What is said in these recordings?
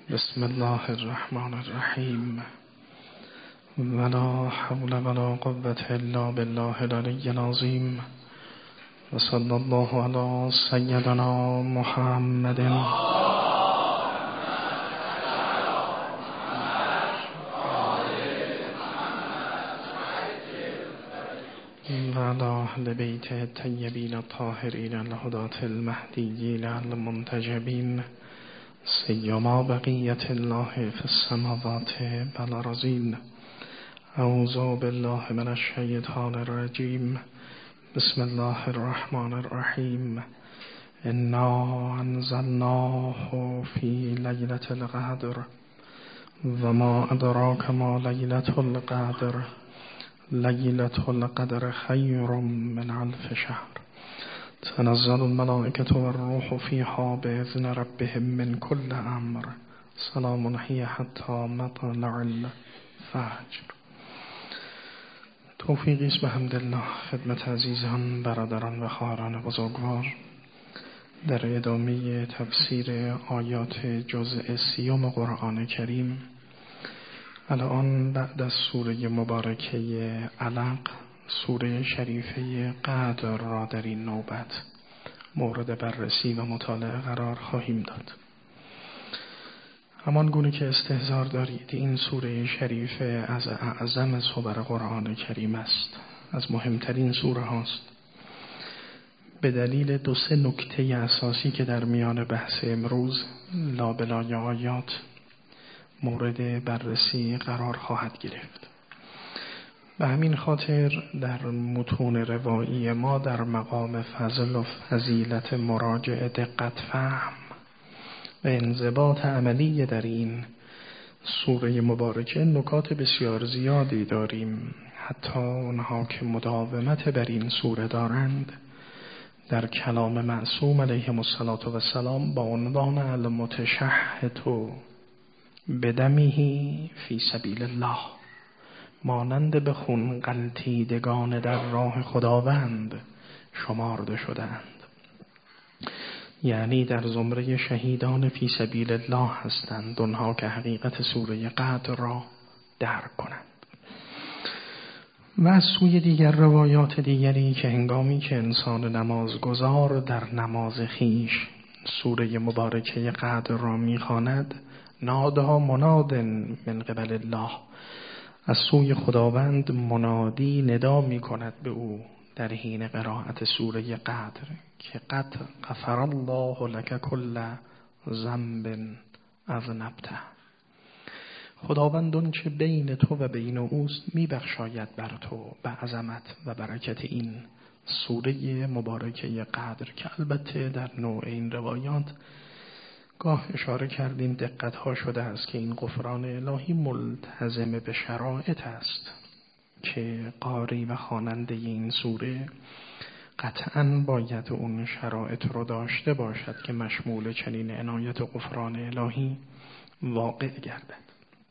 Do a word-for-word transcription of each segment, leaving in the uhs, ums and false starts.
بسم الله الرحمن الرحیم ولا حول ولا قوة الا بالله العلی العظیم و صلی الله علی سیدنا محمد و علی اهل بیت الطیبین الطاهرین الهداة المهدیین المنتجبین سیما بقیت الله فی السماوات والارضین. اعوذ بالله من الشیطان الرجیم. بسم الله الرحمن الرحیم. انا انزلناه فی لیلة القدر و ما ادراک ما لیلة القدر لیلة القدر خیر من الف شهر تنزل الملائکة والروح فیها بإذن ربهم من کل امر سلام هی حتی مطلع الفجر. توفیقی است به حمدالله خدمت عزیزان، برادران و خواهران بزرگوار در ادامه تفسیر آیات جزء سیوم قرآن کریم. الان بعد از سوره مبارکه علق، سوره شریفه قدر را در این نوبت مورد بررسی و مطالعه قرار خواهیم داد. همان گونه که استحضار دارید این سوره شریفه از اعظم سور قرآن کریم است، از مهمترین سوره هاست، به دلیل دو سه نکته اساسی که در میان بحث امروز لابلای آیات مورد بررسی قرار خواهد گرفت. به همین خاطر در متون روایی ما در مقام فضل و فضیلت مراجعه، دقت فهم و انضباط عملی در این سوره مبارکه نکات بسیار زیادی داریم. حتی اونها که مداومت بر این سوره دارند در کلام معصوم علیهم السلام با عنوان المتشهد بدمیه فی سبیل الله، مانند به خون غلتیدگان در راه خداوند شمارده شدند، یعنی در زمره شهیدان فی سبیل الله هستند، اونها که حقیقت سوره قدر را درک کنند. و از سوی دیگر روایات دیگری که هنگامی که انسان نمازگزار در نماز خیش سوره مبارکه قدر را میخواند، نادا مناد من قبل الله، از سوی خداوند منادی ندا می کند به او در حین قرائت سوره قدر که قد غفر الله لك کل ذنب اذنبته، خداوند اون چه بین تو و بین اوست می بخشاید بر تو به عظمت و برکت این سوره مبارکه قدر، که البته در نوع این روایات گاه اشاره کردیم دقت ها شده است که این غفران الهی ملتزم به شرایط است که قاری و خواننده این سوره قطعاً باید اون شرایط رو داشته باشد که مشمول چنین عنایت و غفران الهی واقع گردد.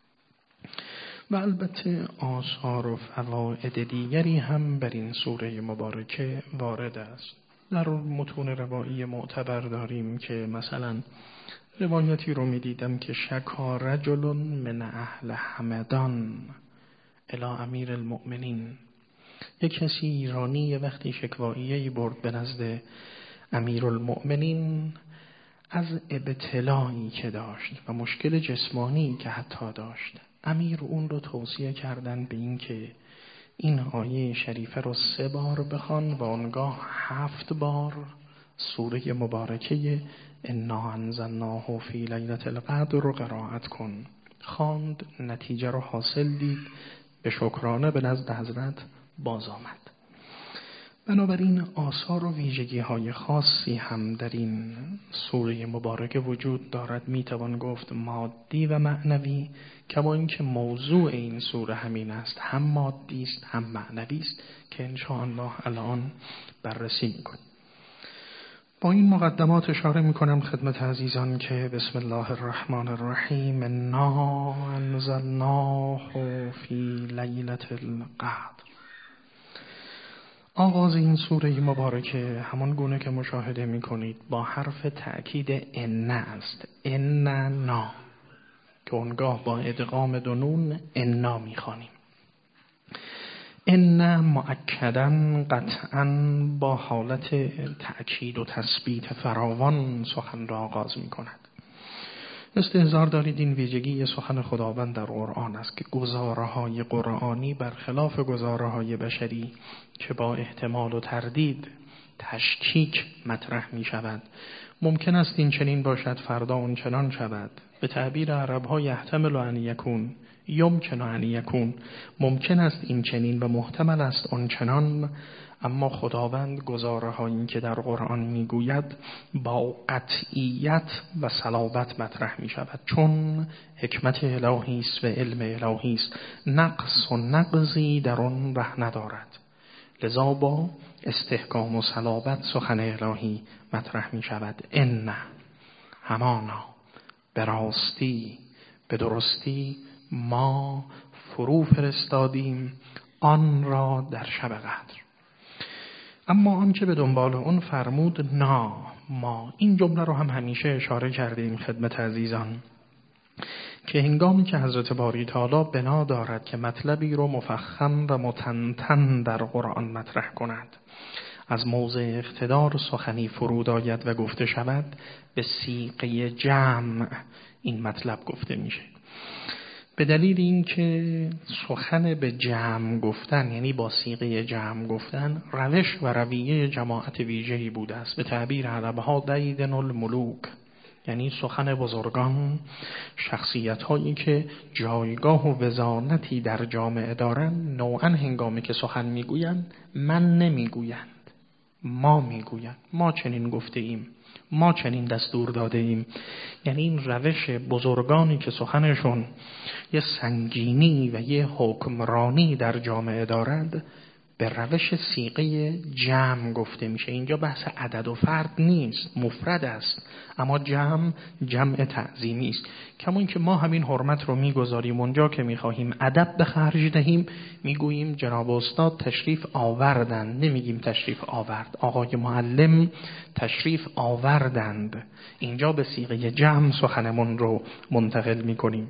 و البته آثار و فواید دیگری هم بر این سوره مبارکه وارد است. در متون روایی معتبر داریم که مثلا روایتی رو می دیدم که شکا رجل من اهل همدان الی امیر المؤمنین، یک کسی ایرانی وقتی شکواییه‌ای برد به نزد امیر المؤمنین از ابتلایی که داشت و مشکل جسمانی که حتی داشت. امیر اون رو توصیه کردن به این که این آیه شریفه رو سه بار بخوان و آنگاه هفت بار سوره مبارکه انا انزلناه فی لیلة القدر رو قرائت کن. خواند، نتیجه رو حاصل دید، به شکرانه به نزد حضرت باز آمد. بنابراین آثار و ویژگی های خاصی هم در این سوره مبارکه وجود دارد، میتوان گفت مادی و معنوی، کما اینکه موضوع این سوره همین است، هم مادی است هم معنوی است که ان شاء الله الان بررسی میکنیم. با این مقدمات اشاره میکنم خدمت عزیزان که بسم الله الرحمن الرحیم انا انزلناه فی لیلة القدر. آغاز این سوره مبارکه همان گونه که مشاهده میکنید با حرف تأکید ان است. ان نا که اونگاه با ادغام دو نون انا میخوانیم. ان مؤکدا قطعا با حالت تأکید و تثبیت فراوان سخن را آغاز می کند. استحضار دارید این ویژگی سخن خداوند در قرآن است که گزاره‌های قرآنی برخلاف گزاره‌های بشری که با احتمال و تردید تشکیک مطرح می شود. ممکن است این چنین باشد، فردا اون چنان شود. به تعبیر عرب‌ها یحتمل ان یکون، یمکن ان یکون، ممکن است این چنین و محتمل است اون چنان. اما خداوند گزاره‌هایی که در قرآن میگوید با قطعیت و صلابت مطرح می شود، چون حکمت الهی است و علم الهی است. نقص و نقضی در آن ره ندارد، لذا با استحکام و صلابت سخن الهی مطرح می شود. ان همانا، به راستی، به درستی ما فرو فرستادیم آن را در شب قدر. اما آن که به دنبال اون فرمود نا ما، این جمله رو هم همیشه اشاره کردیم خدمت عزیزان که هنگامی که حضرت باری تعالی بنا دارد که مطلبی رو مفخم و متنتن در قرآن مطرح کند، از موضع اقتدار سخنی فرود آید و گفته شود، به صیغه جمع این مطلب گفته میشه. به دلیل اینکه سخن به جمع گفتن، یعنی با صیغه جمع گفتن، روش و رویه جماعت ویژه‌ای بوده است. به تعبیر عرب‌ها دیدن الملوک، یعنی سخن بزرگان، شخصیت هایی که جایگاه و وزانتی در جامعه دارند، نوعا هنگامی که سخن میگویند من نمیگویند، ما میگویند، ما چنین گفته ایم، ما چنین دستور داده ایم. یعنی این روش بزرگانی که سخنشون یه سنگینی و یه حکمرانی در جامعه دارند، به روش صیغه جمع گفته میشه. اینجا بحث عدد و فرد نیست، مفرد است، اما جمع جمع تعظیمی است. کما اینکه ما همین حرمت رو میگذاریم اونجا که میخواهیم ادب به خرج دهیم، میگوییم جناب استاد تشریف آوردند، نمیگیم تشریف آورد. آقای معلم تشریف آوردند. اینجا به صیغه جمع سخنمون رو منتقل میکنیم.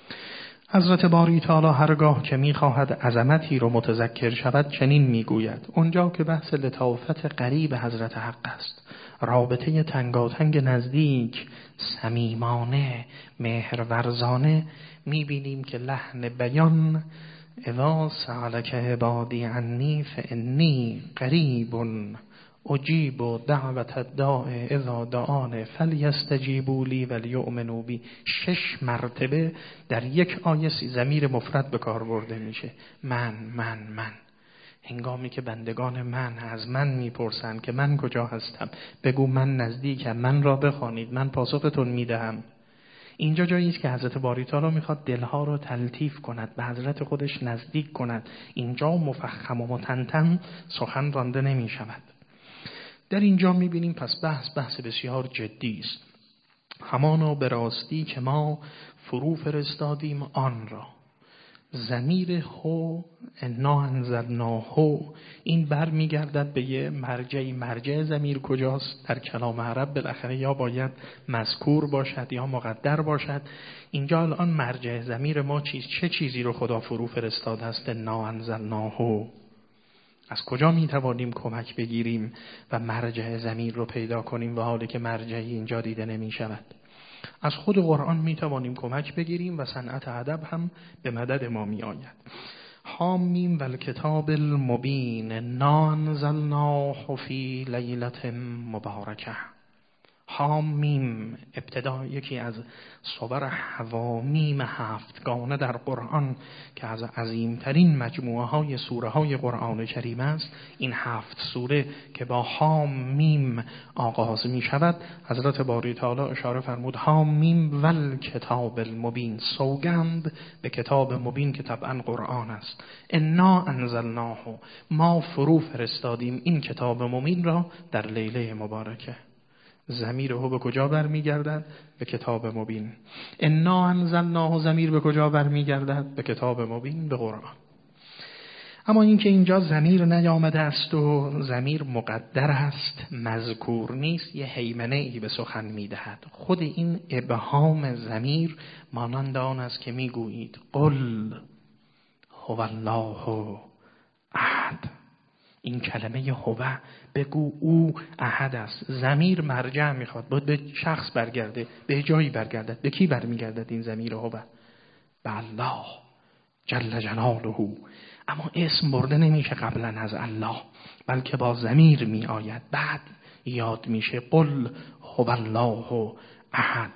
حضرت باری تعالی هرگاه که میخواهد عظمتی رو متذکر شود چنین میگوید. اونجا که بحث لطافت قریب حضرت حق است، رابطه تنگاتنگ نزدیک، صمیمانه، مهرورزانه، میبینیم که لحن بیان اذا سألک عبادی عنی فانی قریب اجیب دعوت الداع اذا دعان فلیستجیبوا لی ولیؤمنوا بی. شش مرتبه در یک آیه ضمیر مفرد به کار برده میشه. من من من. هنگامی که بندگان من از من میپرسند که من کجا هستم، بگو من نزدیکم، من را بخوانید، من پاسختون میدهم. اینجا جایی است که حضرت باری تعالی میخواد دلها رو تلطیف کند، به حضرت خودش نزدیک کند. اینجا مفخم و متنتن سخن رانده نمیشود. در اینجا میبینیم پس بحث بحث بسیار جدی است. همانا به راستی که ما فرو فرستادیم آن را. ضمیر هو، انا انزلناه، این بر میگردد به یه مرجعی. مرجع ضمیر کجاست؟ در کلام عرب بالاخره یا باید مذکور باشد یا مقدر باشد. اینجا الان مرجع ضمیر ما چیز چه چیزی رو خدا فرو فرستاده است؟ انا انزلناه. از کجا می توانیم کمک بگیریم و مرجع ضمیر رو پیدا کنیم و حالی که مرجعی اینجا دیده نمی شود؟ از خود قرآن می توانیم کمک بگیریم و صنعت ادب هم به مدد ما می آید. حامیم والکتاب المبین انا انزلناه فی لیلة مبارکه. حامیم ابتدا یکی از صور حوامیم هفتگانه در قرآن که از عظیمترین مجموعه های سوره های قرآن کریم است. این هفت سوره که با حامیم آغاز می شود، حضرت باری تعالی اشاره فرمود حامیم والکتاب المبین، سوگند به کتاب مبین که طبعا قرآن است. انا انزلناه، ما فرو فرستادیم این کتاب مبین را در لیله مبارکه. ضمیر هو به کجا برمیگردد؟ به کتاب مبین. انا انزلناه، ضمیر به کجا برمیگردد؟ به کتاب مبین، به قرآن. اما اینکه اینجا ضمیر نیامده است و ضمیر مقدر است، مذکور نیست، یه هیمنه ای به سخن میدهد. خود این ابهام ضمیر مانند آن است که میگویید قل هو الله احد. این کلمه هو، بگو او احد است. ضمیر مرجع میخواد، باید به شخص برگرده، به جایی برگردد. به کی برمیگردد این ضمیر هو؟ به الله جل جلاله. اما اسم برده نمیشه قبلا از الله، بلکه با ضمیر می آید، بعد یاد میشه قل هو الله احد.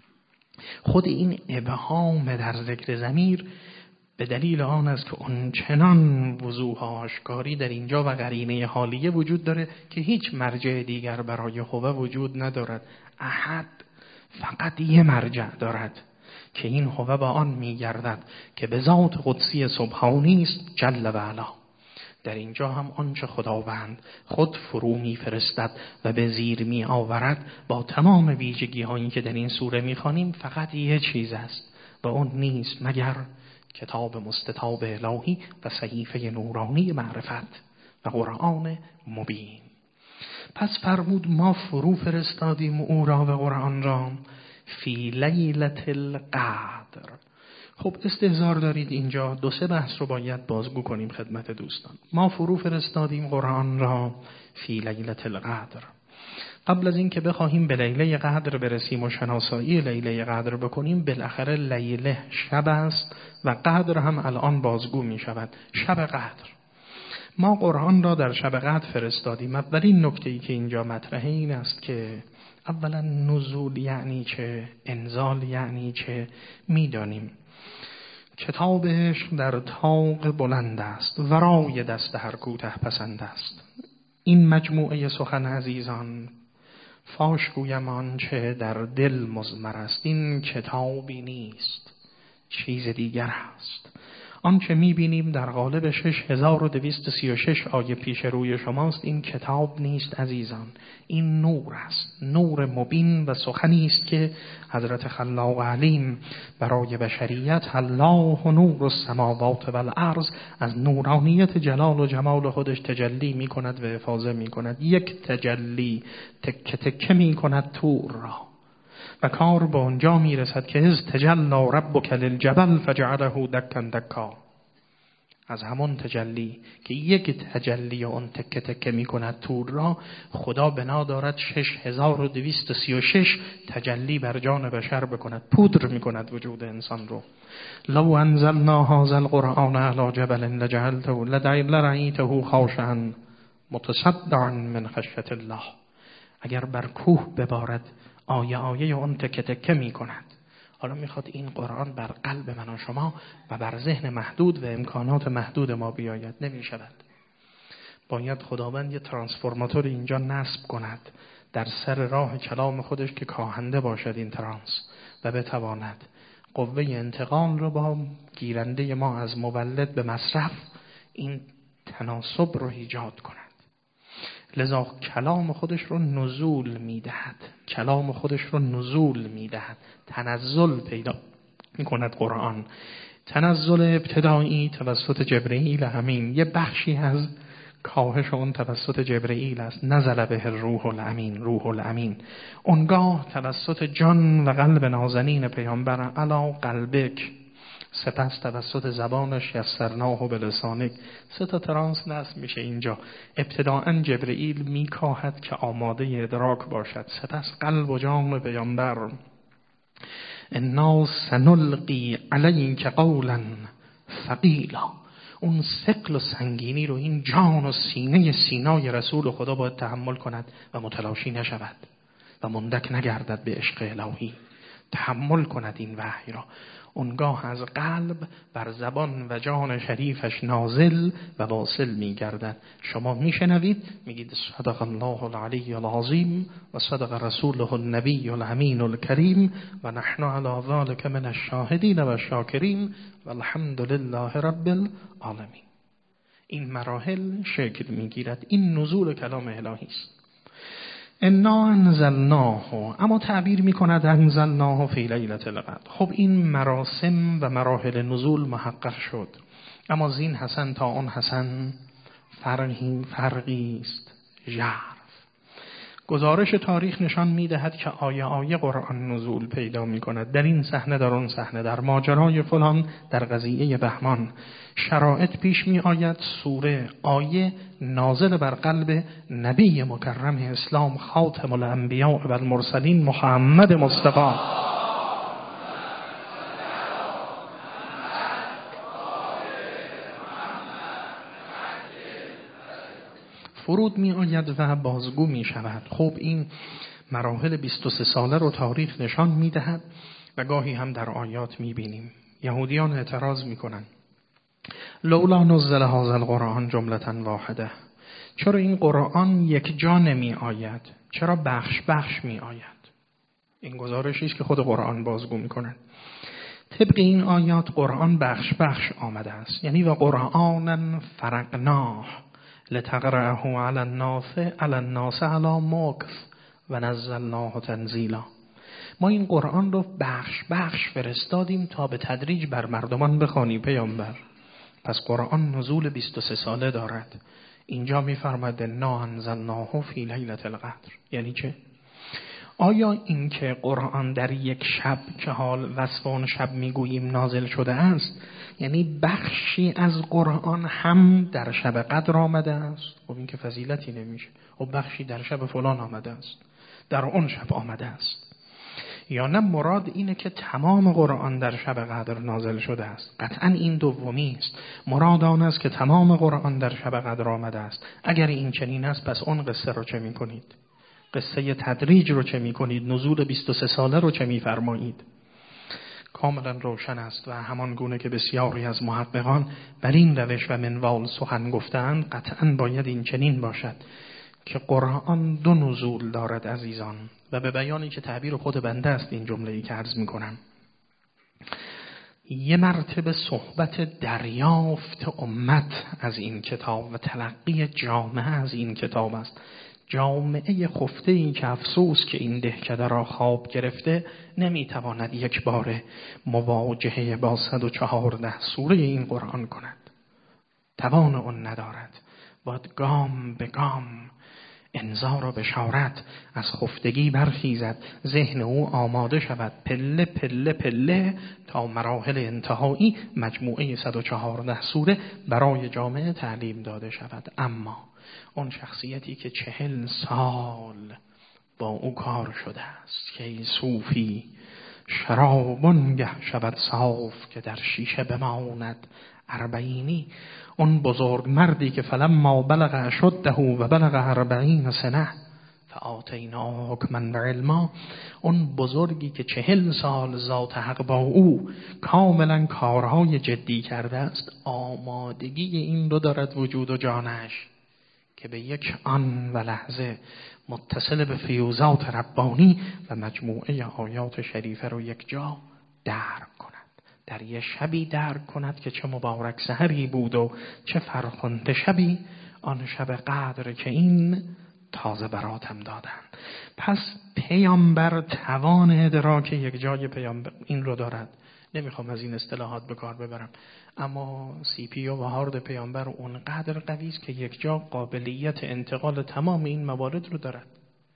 خود این ابهام در ذکر ضمیر به دلیل آن است که اون چنان وضوح و آشکاری در اینجا و قرینه حالیه وجود داره که هیچ مرجع دیگر برای هو وجود ندارد. احد فقط یه مرجع دارد که این هو با آن میگردد که به ذات قدسی سبحانی است جل و علا. در اینجا هم آنچه خداوند خود فرو میفرستد و به زیر می آورد با تمام ویژگی هایی که در این سوره میخوانیم فقط یه چیز است و اون نیست مگر کتاب مستطاب الهی و صحیفه نورانی معرفت و قرآن مبین. پس فرمود ما فرو فرستادیم او را و قرآن را فی لیلة القدر. خب استحضار دارید اینجا دو سه بحث رو باید بازگو کنیم خدمت دوستان. ما فرو فرستادیم قرآن را فی لیلة القدر. قبل از این که بخواهیم به لیله قدر برسیم و شناسایی لیله قدر بکنیم، بالاخره لیله شب است و قدر هم الان بازگو می شود. شب قدر، ما قرآن را در شب قدر فرستادیم. اولین نکته‌ای که اینجا مطرحه این است که اولا نزول یعنی چه، انزال یعنی چه، میدانیم کتاب عشق در طاق بلند است، ورای دست هر کوته پسند است. این مجموعه سخن عزیزان، فاش گویم آنچه در دل مضمر است، این کتابی نیست، چیز دیگر است. آنچه میبینیم در قالب شش هزار و دویست و سی و شش آیه پیش روی شماست، این کتاب نیست عزیزان، این نور است، نور مبین و سخنی است که حضرت خلاق علیم برای بشریت الله نور السماوات و الارض از نورانیت جلال و جمال خودش تجلی میکند و افاضه میکند. یک تجلی تکه تکه میکند طور را و کار به اونجا میرسد که از تجلی ربک للجبل فجعله دکا دکا. از همون تجلی که یک تجلی اون تکه تکه میکند طور را، خدا بنا دارد شش هزار و دویست و سی و شش تجلی بر جان بشر بکند، پودر میکند وجود انسان رو. لو انزلنا هذا القرآن على جبل لجعلته لرأیته خاشعا متصدعا من خشیة الله. اگر بر کوه ببارد آیه آیه اون تکه تکه می کند. حالا میخواد این قرآن بر قلب من و شما و بر ذهن محدود و امکانات محدود ما بیاید، نمی شود. باید خداوند یه ترانسفورماتور اینجا نصب کند در سر راه کلام خودش که کاهنده باشد این ترانس و بتواند قوه انتقال رو با گیرنده ما از مولد به مصرف این تناسب رو ایجاد کند. لذا کلام خودش رو نزول میدهد، کلام خودش رو نزول میدهد، تنزل پیدا میکند قرآن. تنزل ابتدایی توسط جبرئیل امین، یه بخشی از کاهش اون توسط جبرئیل است. نزل به الروح الامین، روح الامین. اونگاه توسط جان و قلب نازنین پیامبر علی قلبک، سپس توسط زبانش یسرناه به لسانک. سه تا ترانس نصب میشه اینجا. ابتداءً جبرئیل میکاهد که آماده ادراک باشد، سپس قلب و جان پیامبر. انا سنلقی علیک قولا ثقیلا. اون ثقل و سنگینی رو این جان و سینه سینای رسول خدا باید تحمل کند و متلاشی نشود و مندک نگردد به عشق الهی. تحمل کند این وحی را. اونگاه از قلب بر زبان و جان شریفش نازل و واصل می گردد. شما می شنوید میگید صدق الله العلی العظیم و صدق رسوله النبی الامین الکریم و نحن علی ذلک من الشاهدین و الشاکرین و الحمد لله رب العالمین. این مراحل شکل می گیرد. این نزول کلام الهی است. انا انزلناه، اما تعبیر می کند انزلناه فی لیلة القدر. خب این مراسم و مراحل نزول محقق شد. اما زین حسن تا اون حسن فرقی فرقی است ژرف. گزارش تاریخ نشان می‌دهد که آیه آیه قرآن نزول پیدا می‌کند. در این صحنه، در اون صحنه، در ماجرای فلان، در قضیه بهمان شرایط پیش می‌آید، سوره آیه نازل بر قلب نبی مکرم اسلام خاتم الانبیاء و المرسلین محمد مصطفی فرود می آید و بازگو می شود. خب این مراحل بیست و سه ساله رو تاریخ نشان می دهد و گاهی هم در آیات می بینیم. یهودیان اعتراض می کنند لولا نزل هذا القرآن جملة واحده، چرا این قرآن یک جا نمی آید، چرا بخش بخش می آید؟ این گزارشی است که خود قرآن بازگو می کند. طبق این آیات قرآن بخش بخش آمده است، یعنی و قرآنا فرقناه لتقرأه علی الناس علی الناس علی مکث و نزلناه تنزیلا. ما این قرآن رو بخش بخش فرستادیم تا به تدریج بر مردمان بخوانی پیامبر. پس قرآن نزول بیست و سه ساله دارد. اینجا می‌فرماید انا انزلناه فی لیلة القدر. یعنی چه؟ آیا این که قرآن در یک شب که حال وصف اون شب میگوییم نازل شده است، یعنی بخشی از قرآن هم در شب قدر آمده است؟ خب این که فضیلتی نمیشه. و بخشی در شب فلان آمده است، در اون شب آمده است. یا نه مراد اینه که تمام قرآن در شب قدر نازل شده است؟ قطعا این دومی است. مراد آن است که تمام قرآن در شب قدر آمده است. اگر این چنین است پس اون قصه رو چه میکنید؟ قصه تدریج رو چه میکنید؟ نزول بیست و سه ساله رو چه میفرمایید؟ کاملا روشن است و همان گونه که بسیاری از محققان بر این روش و منوال سخن گفتند، قطعا باید این چنین باشد که قرآن دو نزول دارد عزیزان. و به بیانی که تعبیر خود بنده است این جمله‌ای که عرض میکنم، یه مرتبه صحبت دریافت امت از این کتاب و تلقی جامعه از این کتاب است. جامعه خفته این که افسوس که این دهکده را خواب گرفته نمیتواند یک بار مواجهه با صد و چهارده سوره این قرآن کند. توان اون ندارد. باید گام به گام انذار و بشارت از خفتگی برخیزد، ذهن او آماده شود، پله پله پله تا مراحل انتهایی مجموعه صد و چهارده سوره برای جامعه تعلیم داده شود. اما اون شخصیتی که چهل سال با او کار شده است که ای صوفی شرابانگه شود صاف که در شیشه بماند اربعینی، اون بزرگ مردی که فلما بلغ اشده و بلغ اربعین سنه فآتیناه حکما و علما، اون بزرگی که چهل سال ذات حق با او کاملا کارهای جدی کرده است، آمادگی این رو دارد وجود و جانش که به یک آن و لحظه متصل به فیوزات ربانی و مجموعه آیات شریفه رو یک جا درک کند، در یه شبی درک کند که چه مبارک سحری بود و چه فرخنده شبی آن شب قدر که این تازه براتم دادن. پس پیامبر توان ادراک یک جای پیامبر این رو دارد. نمیخوام از این اصطلاحات به کار ببرم، اما سی پی و هارد پیامبر اونقدر قوی است که یک جا قابلیت انتقال تمام این موارد رو دارد.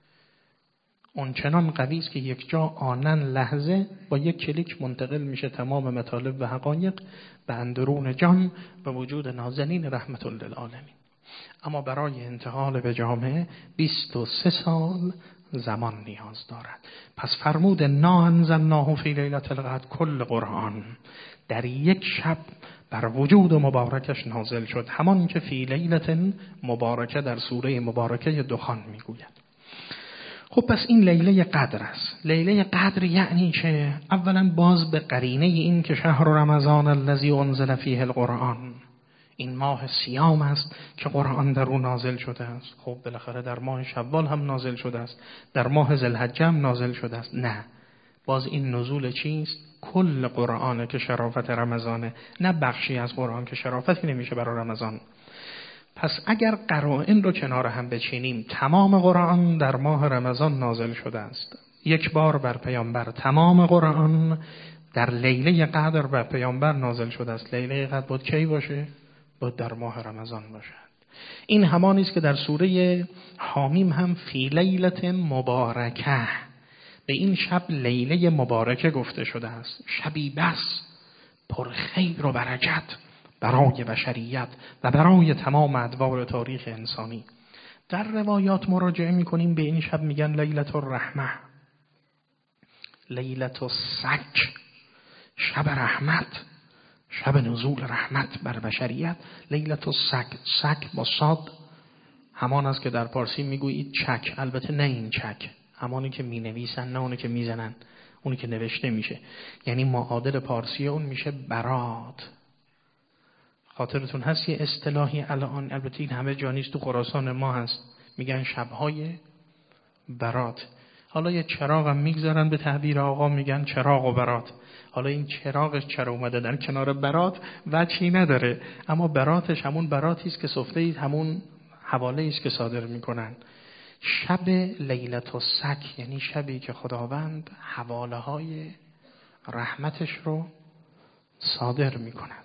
اون چنان قوی است که یک جا آنن لحظه با یک کلیک منتقل میشه تمام مطالب و حقایق به اندرون جان و وجود نازنین رحمت للعالمین. اما برای انتقال به جامعه بیست و سه سال زمان نیاز دارد. پس فرمود نا انزلناه فی لیلة القدر، کل قرآن در یک شب بر وجود مبارکش نازل شد، همان که فی لیلة مبارکه در سوره مبارکه دخان میگوید. خب پس این لیله قدر است. لیله قدر یعنی چه؟ اولا باز به قرینه این که شهر رمضان الذی انزل فیه القرآن، این ماه سیام است که قرآن در او نازل شده است. خب بالاخره در ماه شوال هم نازل شده است، در ماه ذوالحجه هم نازل شده است. نه، باز این نزول چیست؟ کل قرآن که شرافت رمضانه، نه بخشی از قرآن که شرافتی نمیشه برای رمضان. پس اگر قرائن رو کنار هم بچینیم، تمام قرآن در ماه رمضان نازل شده است. یک بار بر پیامبر، تمام قرآن در لیله قدر بر پیامبر نازل شده است. لیله قدر بود کی باشه؟ بود در ماه رمضان باشد. این همانی است که در سوره حامیم هم فی لیلة مبارکه، به این شب لیله مبارکه گفته شده است. شبی بس پر خیر و برکت برای بشریت و برای تمام ادوار تاریخ انسانی. در روایات مراجعه میکنیم به این شب میگن لیلة الرحمه، لیلة السک، شب رحمت، شب نزول رحمت بر بشریت. لیلة السک، سک با صاد همان است که در پارسی میگویید چک، البته نه این چک، همانی که می نویسن نه اونی که میزنن، اونی که نوشته میشه، یعنی معادل پارسی اون میشه برات. خاطرتون هست یه اصطلاحی الان، البته این همه جا نیست، تو خراسان ما هست، میگن شبهای برات. حالا یه چراغ هم میگذارن به تعبیر آقا میگن چراغ و برات. حالا این چراغش چرا اومده در کنار برات وجهی نداره، اما براتش همون براتی است که سفته همون حواله است که صادر میکنن. شب لیلة السک یعنی شبی که خداوند حواله های رحمتش رو صادر میکند.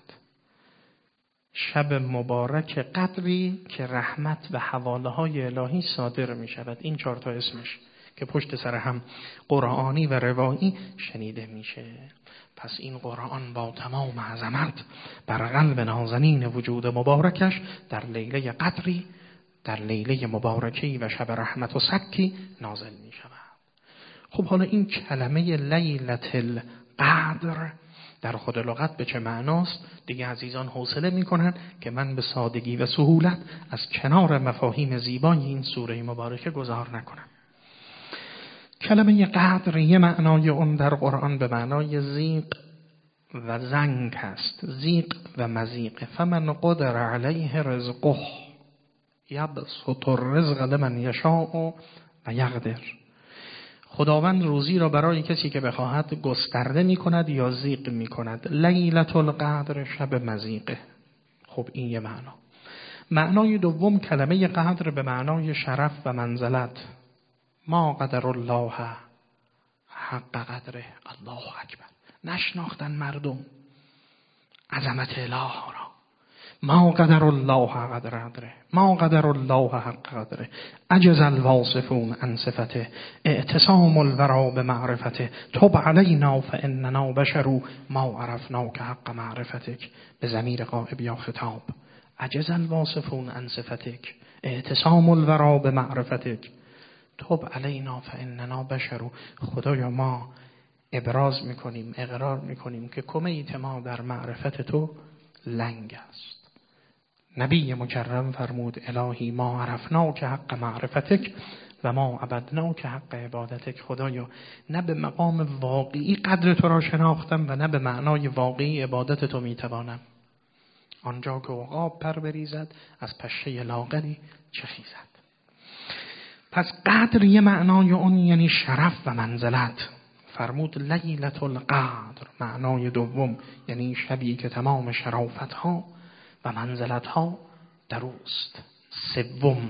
شب مبارک قدری که رحمت و حواله های الهی صادر می شود. این چهار تا اسمش که پشت سر هم قرآنی و روایی شنیده میشه. پس این قرآن با تمام عظمت بر قلب نازنین وجود مبارکش در لیله قدری، در لیله مبارکی و شب رحمت و سکی نازل می شود. خب حالا این کلمه لیلة القدر در خود لغت به چه معناست؟ دیگه عزیزان حوصله میکنن که من به سادگی و سهولت از کنار مفاهیم زیبای این سوره مبارکه گذار نکنم. کلمه قدر یه معنای اون در قرآن به معنای زیق و زنگ هست، زیق و مزیق. فمن قدر علیه رزقه یبسط الرزق لمن یشاء و یقدر. خداوند روزی را برای کسی که بخواهد گسترده می کند یا ضیق می کند. لیلة القدر شب مزیقه. خب این یه معنا. معنای دوم کلمه قدر به معنای شرف و منزلت. ما قدر الله حق قدره. الله اکبر. نشناختن مردم عظمت اله را. ما قدر الله حق قدره، ما قدر الله حق قدره، عجز الواصفون عن صفته، اعتصام الورا بمعرفته، تب علینا فاننا بشر ما عرفناک حق معرفتک. به ضمیر غائب یا خطاب. عجز الواصفون عن صفتک، اعتصام الورا بمعرفتک، تب علینا فاننا بشر. خدایا ما ابراز میکنیم، اقرار میکنیم که کمیت ما در معرفت تو لنگ است. نبی مکرم فرمود الهی ما عرفنا که حق معرفتک و ما عبدنا که حق عبادتک. خدایا نه به مقام واقعی قدر تو را شناختم و نه به معنای واقعی عبادت تو میتوانم. آنجا که عقاب پر بریزد از پشه لاغری چه خیزد. پس قدر یه معنای اون یعنی شرف و منزلت. فرمود لیلة القدر معنای دوم یعنی شبی که تمام شرافت ها و منزلت ها در اوست. سوم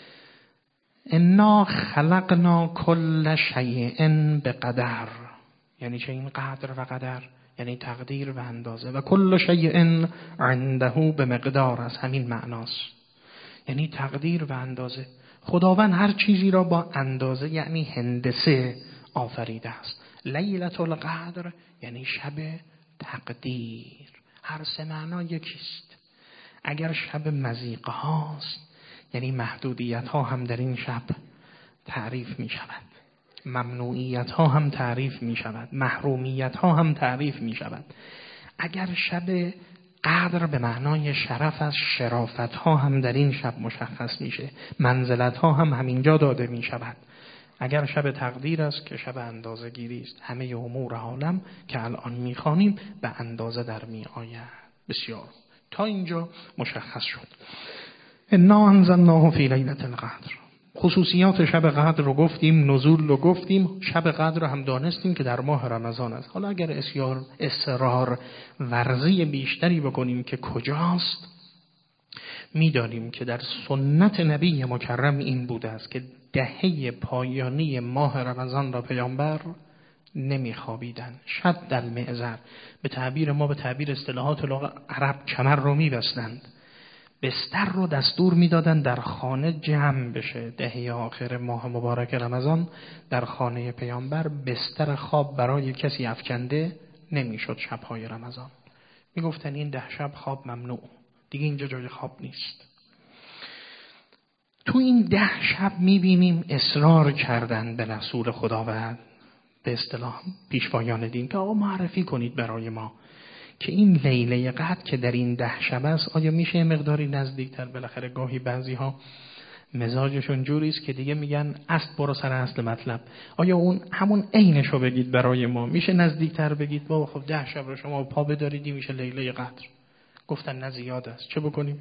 انا خلقنا کل شیء بقدر. یعنی چه این قدر و قدر؟ یعنی تقدیر و اندازه. و کل شیء عنده به مقدار، از همین معناست. یعنی تقدیر و اندازه. خداوند هر چیزی را با اندازه یعنی هندسه آفریده است. لیلة القدر یعنی شب تقدیر. هر سه معنا یکیست. اگر شب مضیقه هاست یعنی محدودیت ها هم در این شب تعریف می شود، ممنوعیت ها هم تعریف می شود، محرومیت ها هم تعریف می شود. اگر شب قدر به معنای شرف از شرافت ها هم در این شب مشخص میشه، منزلت ها هم همینجا داده می شود. اگر شب تقدیر است که شب اندازه گیری است، همه امور عالم که الان میخوانیم به اندازه در می آید. بسیار تا اینجا مشخص شد. انا انزلناه فی لیلة القدر. خصوصیات شب قدر رو گفتیم، نزول رو گفتیم، شب قدر رو هم دانستیم که در ماه رمضان است. حالا اگر اصرار اصرار ورزی بیشتری بکنیم که کجاست، میدانیم که در سنت نبی مکرم این بوده است که دهه پایانی ماه رمضان را پیامبر نمیخوابیدن. شد المعذر، به تعبیر ما، به تعبیر اصطلاحات عرب، کمر رو میبستند. بستر رو دستور میدادن در خانه جمع بشه. دهه آخر ماه مبارک رمضان در خانه پیامبر بستر خواب برای کسی افکنده نمیشد. شبهای رمضان میگفتن این ده شب خواب ممنوع، دیگه اینجا جای خواب نیست. تو این ده شب میبینیم اصرار کردن به رسول خدا و به اصطلاح پیشوایان دین که آقا معرفی کنید برای ما که این لیله قدر که در این ده شب است آیا میشه مقداری نزدیکتر؟ بالاخره گاهی بعضی ها مزاجشون جوری است که دیگه میگن اصل برو سر اصل مطلب، آیا اون همون عینش رو بگید برای ما، میشه نزدیکتر بگید؟ بابا خب ده شب رو شما پا بداریدی میشه لیله قدر. گفتن نه زیاد است، چه بکنیم؟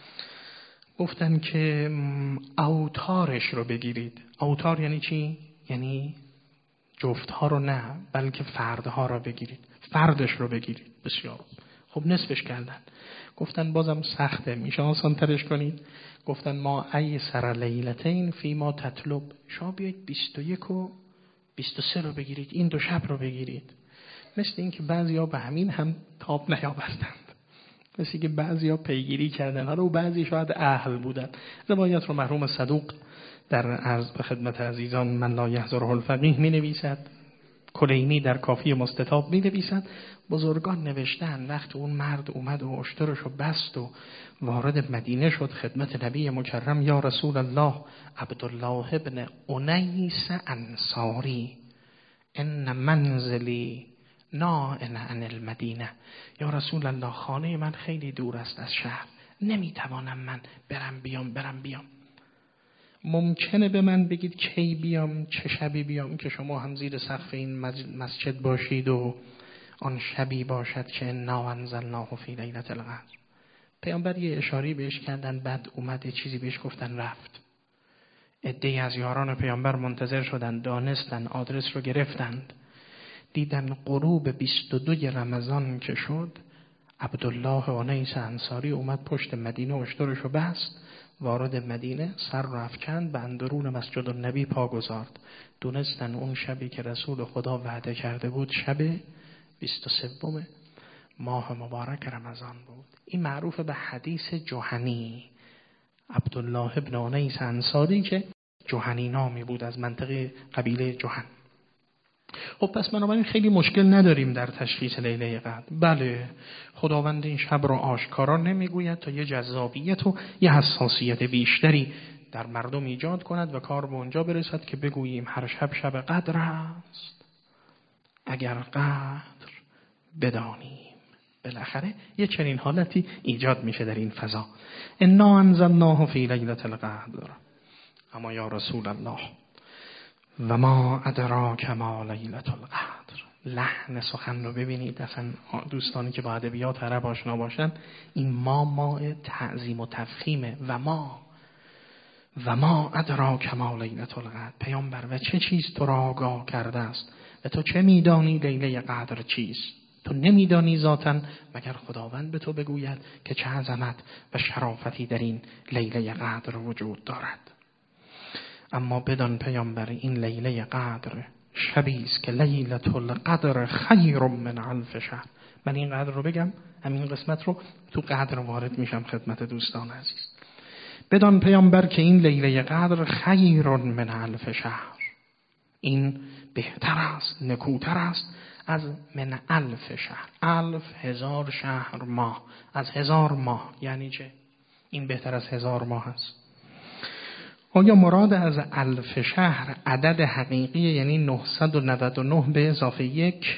گفتن که اوتارش رو بگیرید. اوتار یعنی چی؟ یعنی جفتها رو نه، بلکه فردها رو بگیرید. فردش رو بگیرید. بسیار خب، نصفش کردن. گفتن بازم سخته، میشه آسان ترش کنید؟ گفتن ما ای سر لیلتین فی ما تطلب، شما بیایید بیست و یک و بیست و سه رو بگیرید، این دو شب رو بگیرید. مثل این که بعضی ها به همین هم تاب نیاوردند، مثل که بعضی ها پیگیری کردن، حالا و بعضی شاید اهل بودن. روایت رو مرحوم صدوق در عرض به خدمت عزیزان من لا یحضره الفقیه می نویسد، کلینی در کافی مستطاب می نویسد، بزرگان نوشتن وقت اون مرد اومد و اشترش رو بست و وارد مدینه شد خدمت نبی مکرم، یا رسول الله عبدالله ابن انیس انصاری ان منزلی نائن عن المدینه، یا رسول الله خانه من خیلی دور است از شهر، نمیتوانم من برم بیام برم بیام. ممکنه به من بگید کی بیام، چه شبی بیام که شما هم زیر سقف این مسجد باشید و آن شبی باشد که انا انزلناه فی لیلة القدر؟ پیامبر یه اشاری بهش کردن، بعد اومد یه چیزی بهش گفتن، رفت. عده‌ای از یاران پیامبر منتظر شدن، دانستن، آدرس رو گرفتند، دیدن غروب بیست و دو رمضان که شد، عبدالله انیس انصاری اومد پشت مدینه اشترش رو بست، وارد مدینه سر رو افکند، به اندرون مسجد النبی پا گذارد. دونستن اون شبی که رسول خدا وعده کرده بود شب بیست و سوم ماه مبارک رمضان بود. این معروف به حدیث جهنی، عبدالله ابن انیس انصاری که جهنی نامی بود، از منطقه قبیله جهن. خب پس بنابراین خیلی مشکل نداریم در تشخیص لیله قدر. بله، خداوند این شب را آشکارا نمیگوید تا یه جذابیت و یه حساسیت بیشتری در مردم ایجاد کند و کار به اونجا برسد که بگوییم هر شب شب قدر است اگر قدر بدانیم. بالاخره یه چنین حالتی ایجاد میشه در این فضا. انا انزلناه فی لیلة القدر. اما یا رسول الله و ما ادراک ما لیلة القدر. لحن سخن رو ببینید، اصلا دوستانی که با ادبیات عرب آشنا باشن، این ما ما تعظیم و تفخیمه. و ما و ما ادراک ما لیلة القدر. پیامبر و چه چیز تو را آگاه کرده است و تو چه میدانی لیله قدر چیست؟ تو نمیدانی ذاتاً مگر خداوند به تو بگوید که چه عظمت و شرافتی در این لیله قدر وجود دارد. اما بدان پیامبر این لیله قدر شبی است که لیلة القدر خیر من الف شهر. من این قدر رو بگم، همین قسمت رو تو قدر وارد میشم خدمت دوستان عزیز. بدان پیامبر که این لیله قدر خیر من الف شهر، این بهتر است، نکوتر است از من الف شهر. الف هزار، شهر ماه، از هزار ماه. یعنی چه؟ این بهتر از هزار ماه است. آیا مراد از الف شهر عدد حقیقی یعنی نهصد و نود و نه به اضافه یک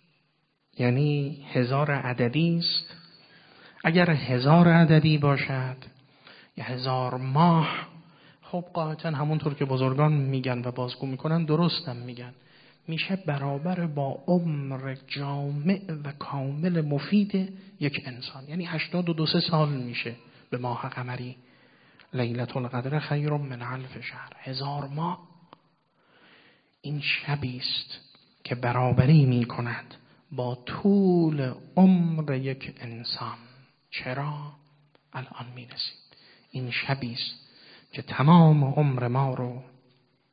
یعنی هزار عددی است؟ اگر هزار عددی باشد یا هزار ماه، خب قاطعا همونطور که بزرگان میگن و بازگو میکنن درستم میگن، میشه برابر با عمر جامع و کامل مفید یک انسان، یعنی هشتاد و دو سه سال میشه به ماه قمری. لیلة القدر خیر من الف شهر، هزار ماه. این شبی است که برابری می کند با طول عمر یک انسان. چرا؟ الان می رسید. این شبی است که تمام عمر ما رو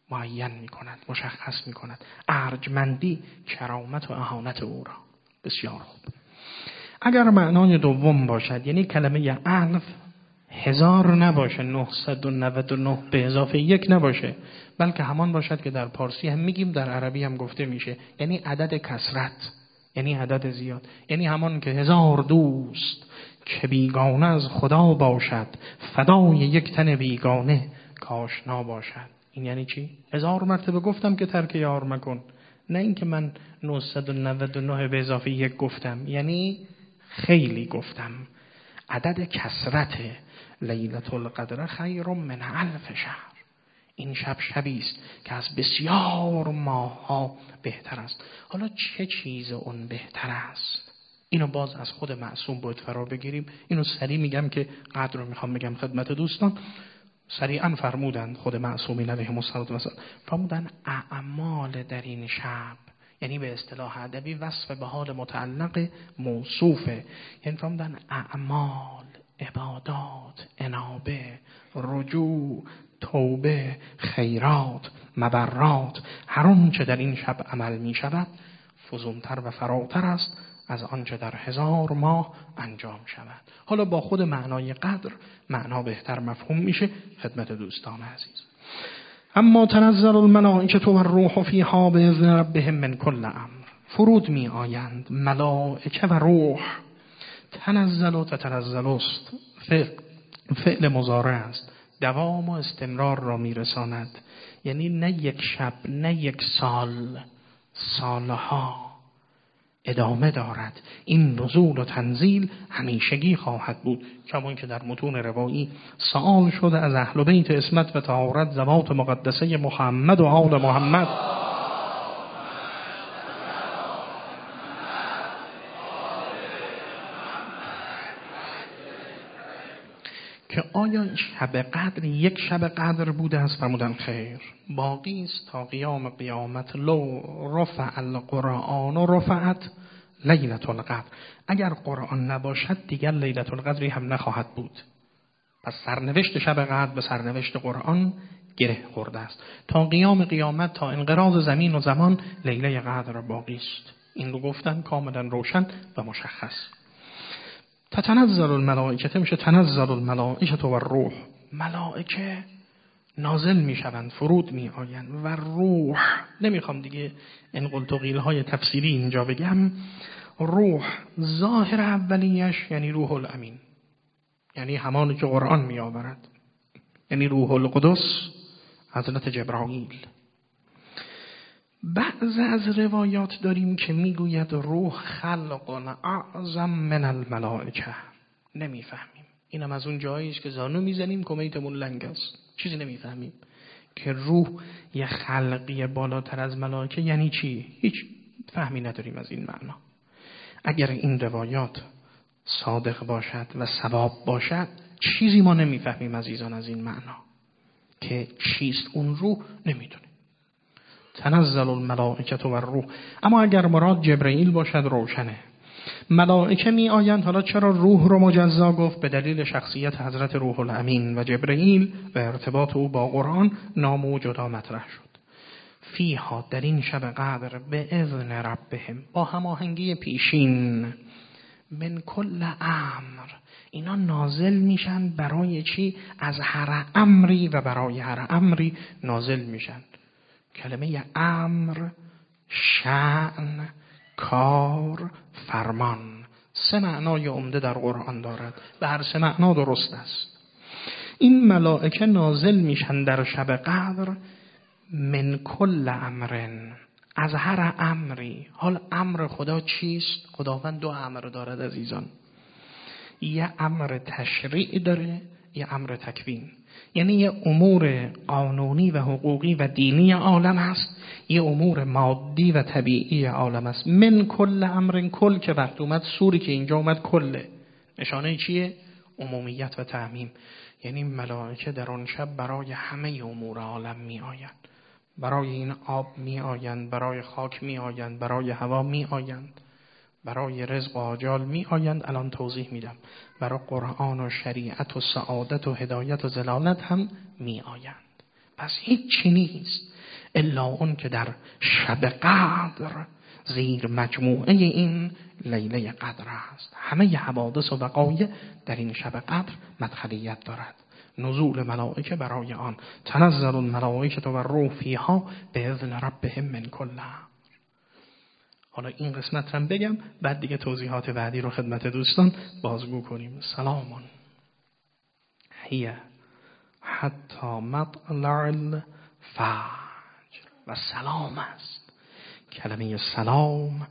معین می کند، مشخص می کند. ارجمندی کرامت و اهانت او را. بسیار خوب. اگر معنای دوم باشد، یعنی کلمه الف هزار نباشه، نهصد و نود و نه به اضافه یک نباشه، بلکه همان باشد که در پارسی هم میگیم، در عربی هم گفته میشه، یعنی عدد کثرت، یعنی عدد زیاد، یعنی همان که هزار دوست که بیگانه از خدا باشد، فدای یک تن بیگانه کاشنا باشد. این یعنی چی؟ هزار مرتبه گفتم که ترک یار مکن، نه اینکه من نهصد و نود و نه به اضافه یک گفتم، یعنی خیلی گفتم. عدد کثرت لیلة القدر خیر من الف شهر. این شب شبی است که از بسیار ماه‌ها بهتر است. حالا چه چیز اون بهتر است؟ اینو باز از خود معصوم باید فرا بگیریم. اینو سریع میگم که قدر رو میخوام بگم خدمت دوستان. سریعا فرمودند خود معصومین علیهم السلام فرمودند اعمال در این شب، یعنی به اصطلاح ادبی وصف به حال متعلق موصوفه، یعنی فرمودن اعمال، عبادات، انابه، رجوع، توبه، خیرات، مبرات، هر آنچه در این شب عمل می شود فزونتر و فراتر است از آنچه در هزار ماه انجام شود. حالا با خود معنای قدر معنا بهتر مفهوم میشه خدمت دوستان عزیز. اما تنزل الملائکه و الروح فیها باذن ربهم من کل امر. فرود می آیند ملائکه و روح. تنزل و تتنزل است، فعل, فعل مضارع است، دوام و استمرار را می رساند، یعنی نه یک شب، نه یک سال، سالها ادامه دارد. این نزول و تنزیل همیشگی خواهد بود، کما که در متون روایی سؤال شده از اهل بیت عصمت و طهارت ذوات مقدسه محمد و آل محمد که آیا شب قدر یک شب قدر بوده است؟ فرمودن خیر، باقی است تا قیام قیامت. لو رفع القرآن و رفعت لیلة القدر. اگر قرآن نباشد دیگر لیلة القدری هم نخواهد بود. پس سرنوشت شب قدر به سرنوشت قرآن گره خورده است. تا قیام قیامت، تا انقراض زمین و زمان، لیله قدر باقی است. این رو گفتن کاملا روشن و مشخص. تتنزل الملائکه میشه تنزل الملائکه و الروح. ملائکه نازل میشوند، فرود می آیند، و روح، نمیخوام دیگه این قلتقیل های تفسیری اینجا بگم. روح ظاهر اولیش یعنی روح الامین، یعنی همانی که قرآن می آورد، یعنی روح القدس حضرت جبرائیل. بعض از روایات داریم که میگوید روح خلق اعظم من الملائکه. نمیفهمیم. اینم از اون جایی است که زانو میزنیم کمیتمون لنگ است، چیزی نمیفهمیم که روح یه خلقی بالاتر از ملائکه یعنی چی. هیچ فهمی نداریم از این معنا. اگر این روایات صادق باشد و صواب باشد، چیزی ما نمیفهمیم عزیزان از این معنا که چیست اون روح، نمیدونیم. تنزل الملائکه و الروح. اما اگر مراد جبرئیل باشد روشنه. ملائکه می آیند. حالا چرا روح رو مجزا گفت؟ به دلیل شخصیت حضرت روح الامین و جبرئیل و ارتباط او با قرآن نام او جدا مطرح شد. فیها، در این شب قدر، به اذن ربهم، با هماهنگی پیشین، من کل امر، اینا نازل میشن برای چی؟ از هر امری و برای هر امری نازل میشن. کلمه امر، شأن، کار، فرمان، سه معنای عمده در قرآن دارد و هر سه معنا درست است. این ملائکه نازل میشن در شب قدر من کل امرن، از هر امری. حال امر خدا چیست؟ خداوند دو امر دارد عزیزان، یه امر تشریع داره، یه امر تکوین. یعنی یه امور قانونی و حقوقی و دینی عالم هست، یه امور مادی و طبیعی عالم هست. من کل امر، کل که وقت اومد، سوری که اینجا اومد کله، نشانه چیه؟ عمومیت و تعمیم. یعنی ملائکه در آن شب برای همه امور عالم می آیند. برای این آب می آیند، برای خاک می آیند، برای هوا می آیند، برای رزق و آجال می آیند. الان توضیح میدم. برای قرآن و شریعت و سعادت و هدایت و ضلالت هم می آیند. پس هیچ چی نیست الا اون که در شب قدر زیر مجموعه این لیله قدر است. همه حوادث و وقایع در این شب قدر مدخلیت دارد. نزول ملائکه برای آن، تنزل الملائکه و الروح فیها باذن ربهم من کل امر. حالا این قسمت هم بگم، بعد دیگه توضیحات بعدی رو خدمت دوستان بازگو کنیم. سلامون هی حتی مطلع الفجر. و سلام است کلمه سلام،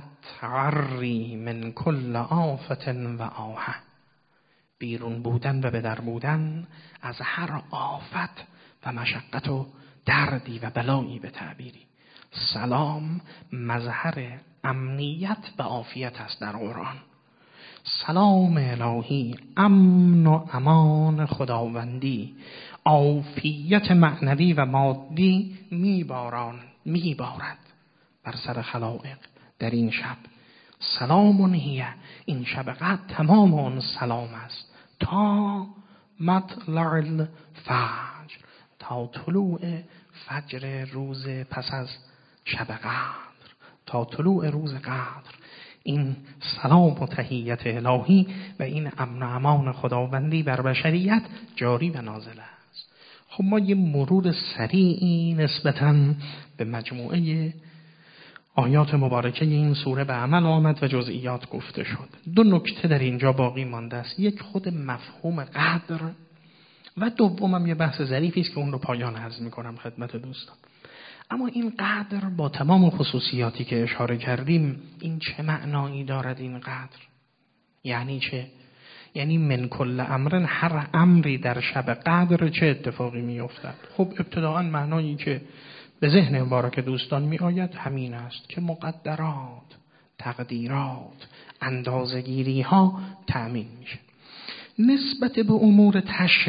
التعری من کل آفت و آهه، بیرون بودن و به در بودن از هر آفت و مشقت و دردی و بلایی به تعبیری. سلام مظهر امنیت و عافیت است در قرآن. سلام الهی، امن و امان خداوندی، عافیت معنوی و مادی میباران میبارد بر سر خلائق در این شب. سلام هی، این شب قدر تمام اون سلام است تا مطلع الفجر، تا طلوع فجر روز پس از شب قدر، تا طلوع روز قدر. این سلام و تحیت الهی و این امن و امان خداوندی بر بشریت جاری و نازل است. خب ما یه مرور سریعی نسبتاً به مجموعه آیات مبارکه این سوره به عمل آمد و جزئیات گفته شد. دو نکته در اینجا باقی مانده است. یک خود مفهوم قدر و دومم یه بحث ظریفی است که اون رو پایان عرض می‌کنم خدمت دوستان. اما این قدر با تمام خصوصیاتی که اشاره کردیم، این چه معنایی دارد؟ این قدر یعنی چه؟ یعنی من کل امرن، هر امری در شب قدر چه اتفاقی می‌افتد؟ خب ابتداءً معنایی که به ذهن مبارک دوستان می آید همین است که مقدرات، تقدیرات، اندازه‌گیری ها تأمین میشه. نسبت به امور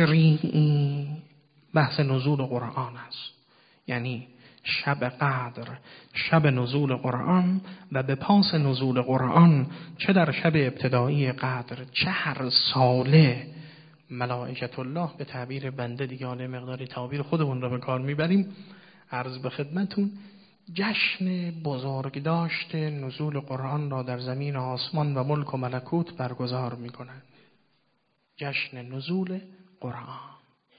تشریعی بحث نزول قرآن است. یعنی شب قدر، شب نزول قرآن و به پاس نزول قرآن، چه در شب ابتدایی قدر چه هر ساله، ملائکت الله به تعبیر بنده دیگه حالا مقداری تعبیر خودمون رو به کار میبریم، عرض به خدمتون، جشن بزرگداشت نزول قرآن را در زمین آسمان و ملک و ملکوت برگزار میکنند. جشن نزول قرآن،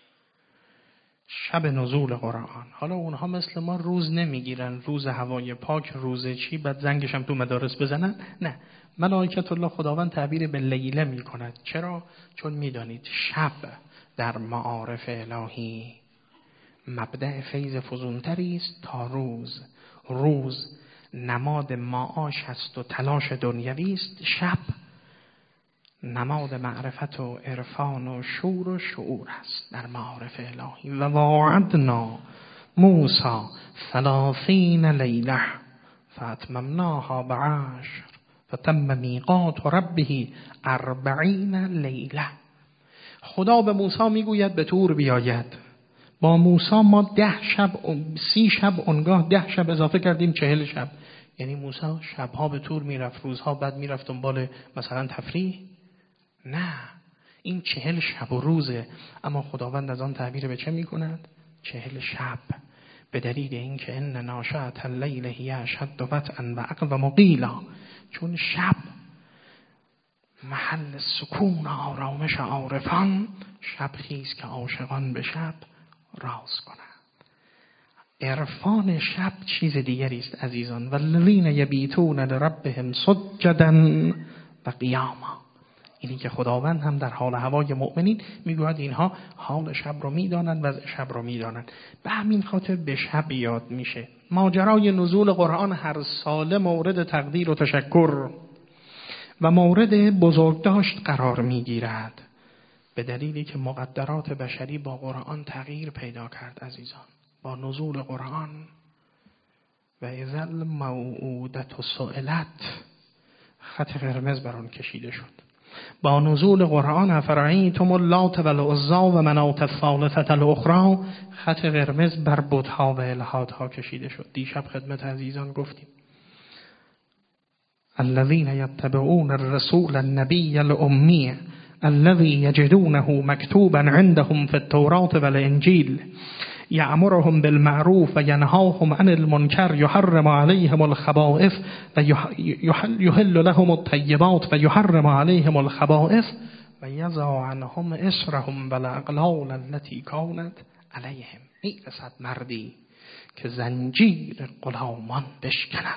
شب نزول قرآن. حالا اونها مثل ما روز نمیگیرن، روز هوای پاک، روز چی، بعد زنگش هم تو مدارس بزنن. نه، ملائکت الله خداوند تعبیر به لیله میکند. چرا؟ چون میدانید شب در معارف الهی مبدأ فیض فزونتری است تا روز. روز نماد معاش است و تلاش دنیوی است، شب نماد معرفت و عرفان و شور و شعور است در معارف الهی. و وعدنا موسی ثلاثین لیله فاتممناها بعشر فتم میقات ربه اربعین لیله. خدا به موسی میگوید به طور بیاید. با موسی ما ده شب، سی شب اونگاه ده شب اضافه کردیم، چهل شب. یعنی موسی شبها به طور میرفت، روزها بعد میرفت دنبال مثلا تفریح. نه، این چهل شب و روزه. اما خداوند از آن تعبیر به چه میکند؟ چهل شب. به دلیل اینکه ان ناشئة اللیل هی اشد وطئا و اقوم قیلا، چون شب محل سکون و آرامش عارفان، شب خیز که عاشقان به شب راز کنند. عرفان شب چیز دیگری است عزیزان. والذین یبیتون لربهم سجدا و قیاما. اینی که خداوند هم در حال هوای مؤمنین میگوید اینها حال شب رو میدانند و شب رو میدانند. به همین خاطر به شب یاد میشه. ماجرای نزول قرآن هر ساله مورد تقدیر و تشکر و مورد بزرگداشت قرار میگیرد، به دلیلی که مقدرات بشری با قرآن تغییر پیدا کرد عزیزان. با نزول قرآن و اذا الموعودة سئلت، خط قرمز بر آن کشیده شد. با نزول قرآن افرأیتم اللات و العزی و مناة الثالثة الاخری، خط قرمز بر بت‌ها و الهات‌ها کشیده شد. دیشب خدمت عزیزان گفتیم الذين يتبعون الرسول النبي الأمي الذي يجدونه مكتوبا عندهم في التوراة والإنجيل یأمرهم بالمعروف و ینهاهم عن المنکر یحرم علیهم الخبائث و یحل لهم الطیبات و یحرم علیهم الخبائث و یضع عنهم اصرهم و الاغلال التي کانت علیهم. میرسد مردی که زنجیر غلامان بشکند.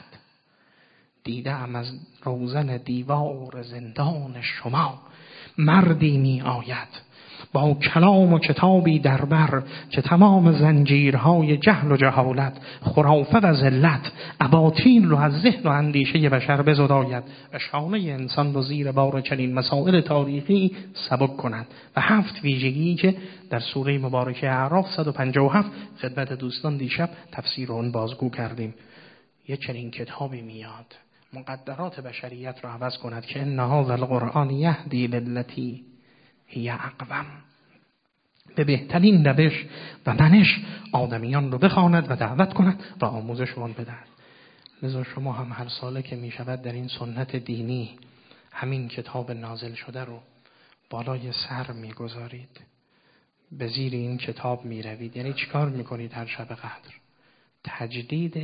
دیدم از روزن دیوار زندان شما مردی می آید با کلام و کتابی در بر که تمام زنجیرهای جهل و جهالت، خرافه و ذلت، اباطیل رو از ذهن و اندیشه بشر بزداید و شانه انسان رو زیر بار چنین مسائل تاریخی سبک کند. و هفت ویژگی که در سوره مبارکه اعراف صد و پنجاه و هفت خدمت دوستان دیشب تفسیر اون بازگو کردیم. یه چنین کتابی میاد مقدرات بشریت رو عوض کند که ان هذا القرآن یهدی للتی هی اقوم، به بهترین روش و منش آدمیان رو بخواند و دعوت کند و آموزششون بدهد. لذا شما هم هر ساله که می شود در این سنت دینی همین کتاب نازل شده رو بالای سر می گذارید، به زیر این کتاب می روید. یعنی چیکار می کنید هر شب قدر؟ تجدید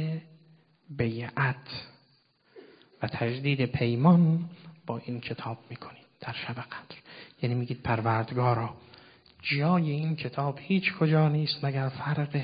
بیعت و تجدید پیمان با این کتاب می کنید در شب قدر. یعنی میگید پروردگارا جای این کتاب هیچ کجا نیست مگر فرق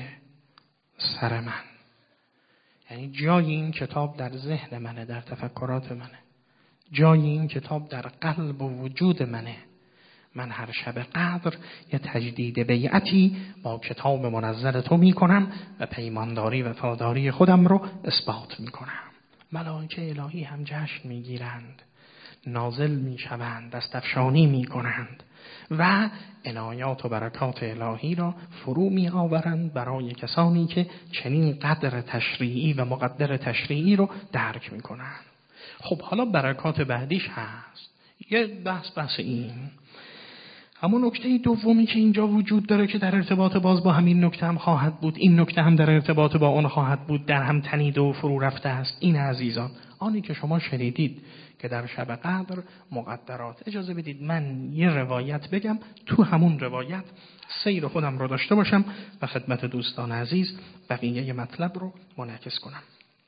سر من. یعنی جای این کتاب در ذهن منه، در تفکرات منه، جای این کتاب در قلب و وجود منه. من هر شب قدر یه تجدید بیعتی با کتاب منزل تو میکنم و پیمانداری و وفاداری خودم رو اثبات میکنم. ملائکه الهی هم جشن میگیرند، نازل میشوند، دستفشانی میکنند و عنایات و برکات الهی را فرو می آورند برای کسانی که چنین قدر تشریعی و مقدر تشریعی رو درک میکنند. خب حالا برکات بعدیش هست. یه بحث بحث این همون نکته دومی که اینجا وجود داره که در ارتباط باز با همین نکته هم خواهد بود، این نکته هم در ارتباط با اون خواهد بود، در هم تنیده و فرو رفته است. این عزیزان آنی که شما شنیدید که در شب قدر مقدرات، اجازه بدید من یه روایت بگم، تو همون روایت سیر خودم رو داشته باشم و خدمت دوستان عزیز بقیه مطلب رو منعکس کنم.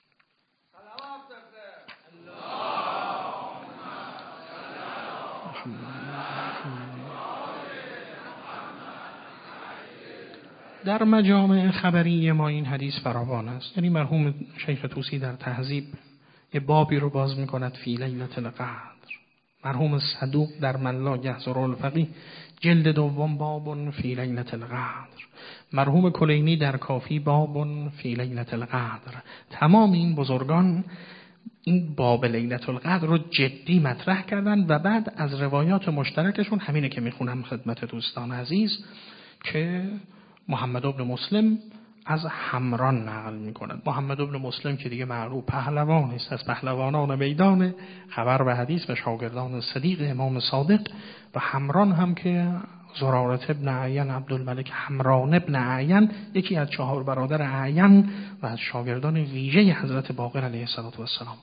در مجامع خبری ما این حدیث فراوان است. یعنی مرحوم شیخ طوسی در تهذیب یه بابی رو باز میکند فی لیلة القدر. مرحوم صدوق در من لا یحضر الفقیه جلد دوم باب فی لیلة القدر. مرحوم کلینی در کافی باب فی لیلة القدر. تمام این بزرگان این باب لیلة القدر رو جدی مطرح کردن و بعد از روایات مشترکشون همینه که میخونم خدمت دوستان عزیز که محمد ابن مسلم از حمران نقل می‌کند. محمد ابن مسلم که دیگه معروف پهلوانی است از پهلوانان میدان خبر و حدیث و شاگردان صدیق امام صادق، و حمران هم که زرارة ابن اعین عبدالملک حمران ابن اعین یکی از چهار برادر اعین و از شاگردان ویژه حضرت باقر علیه السلام،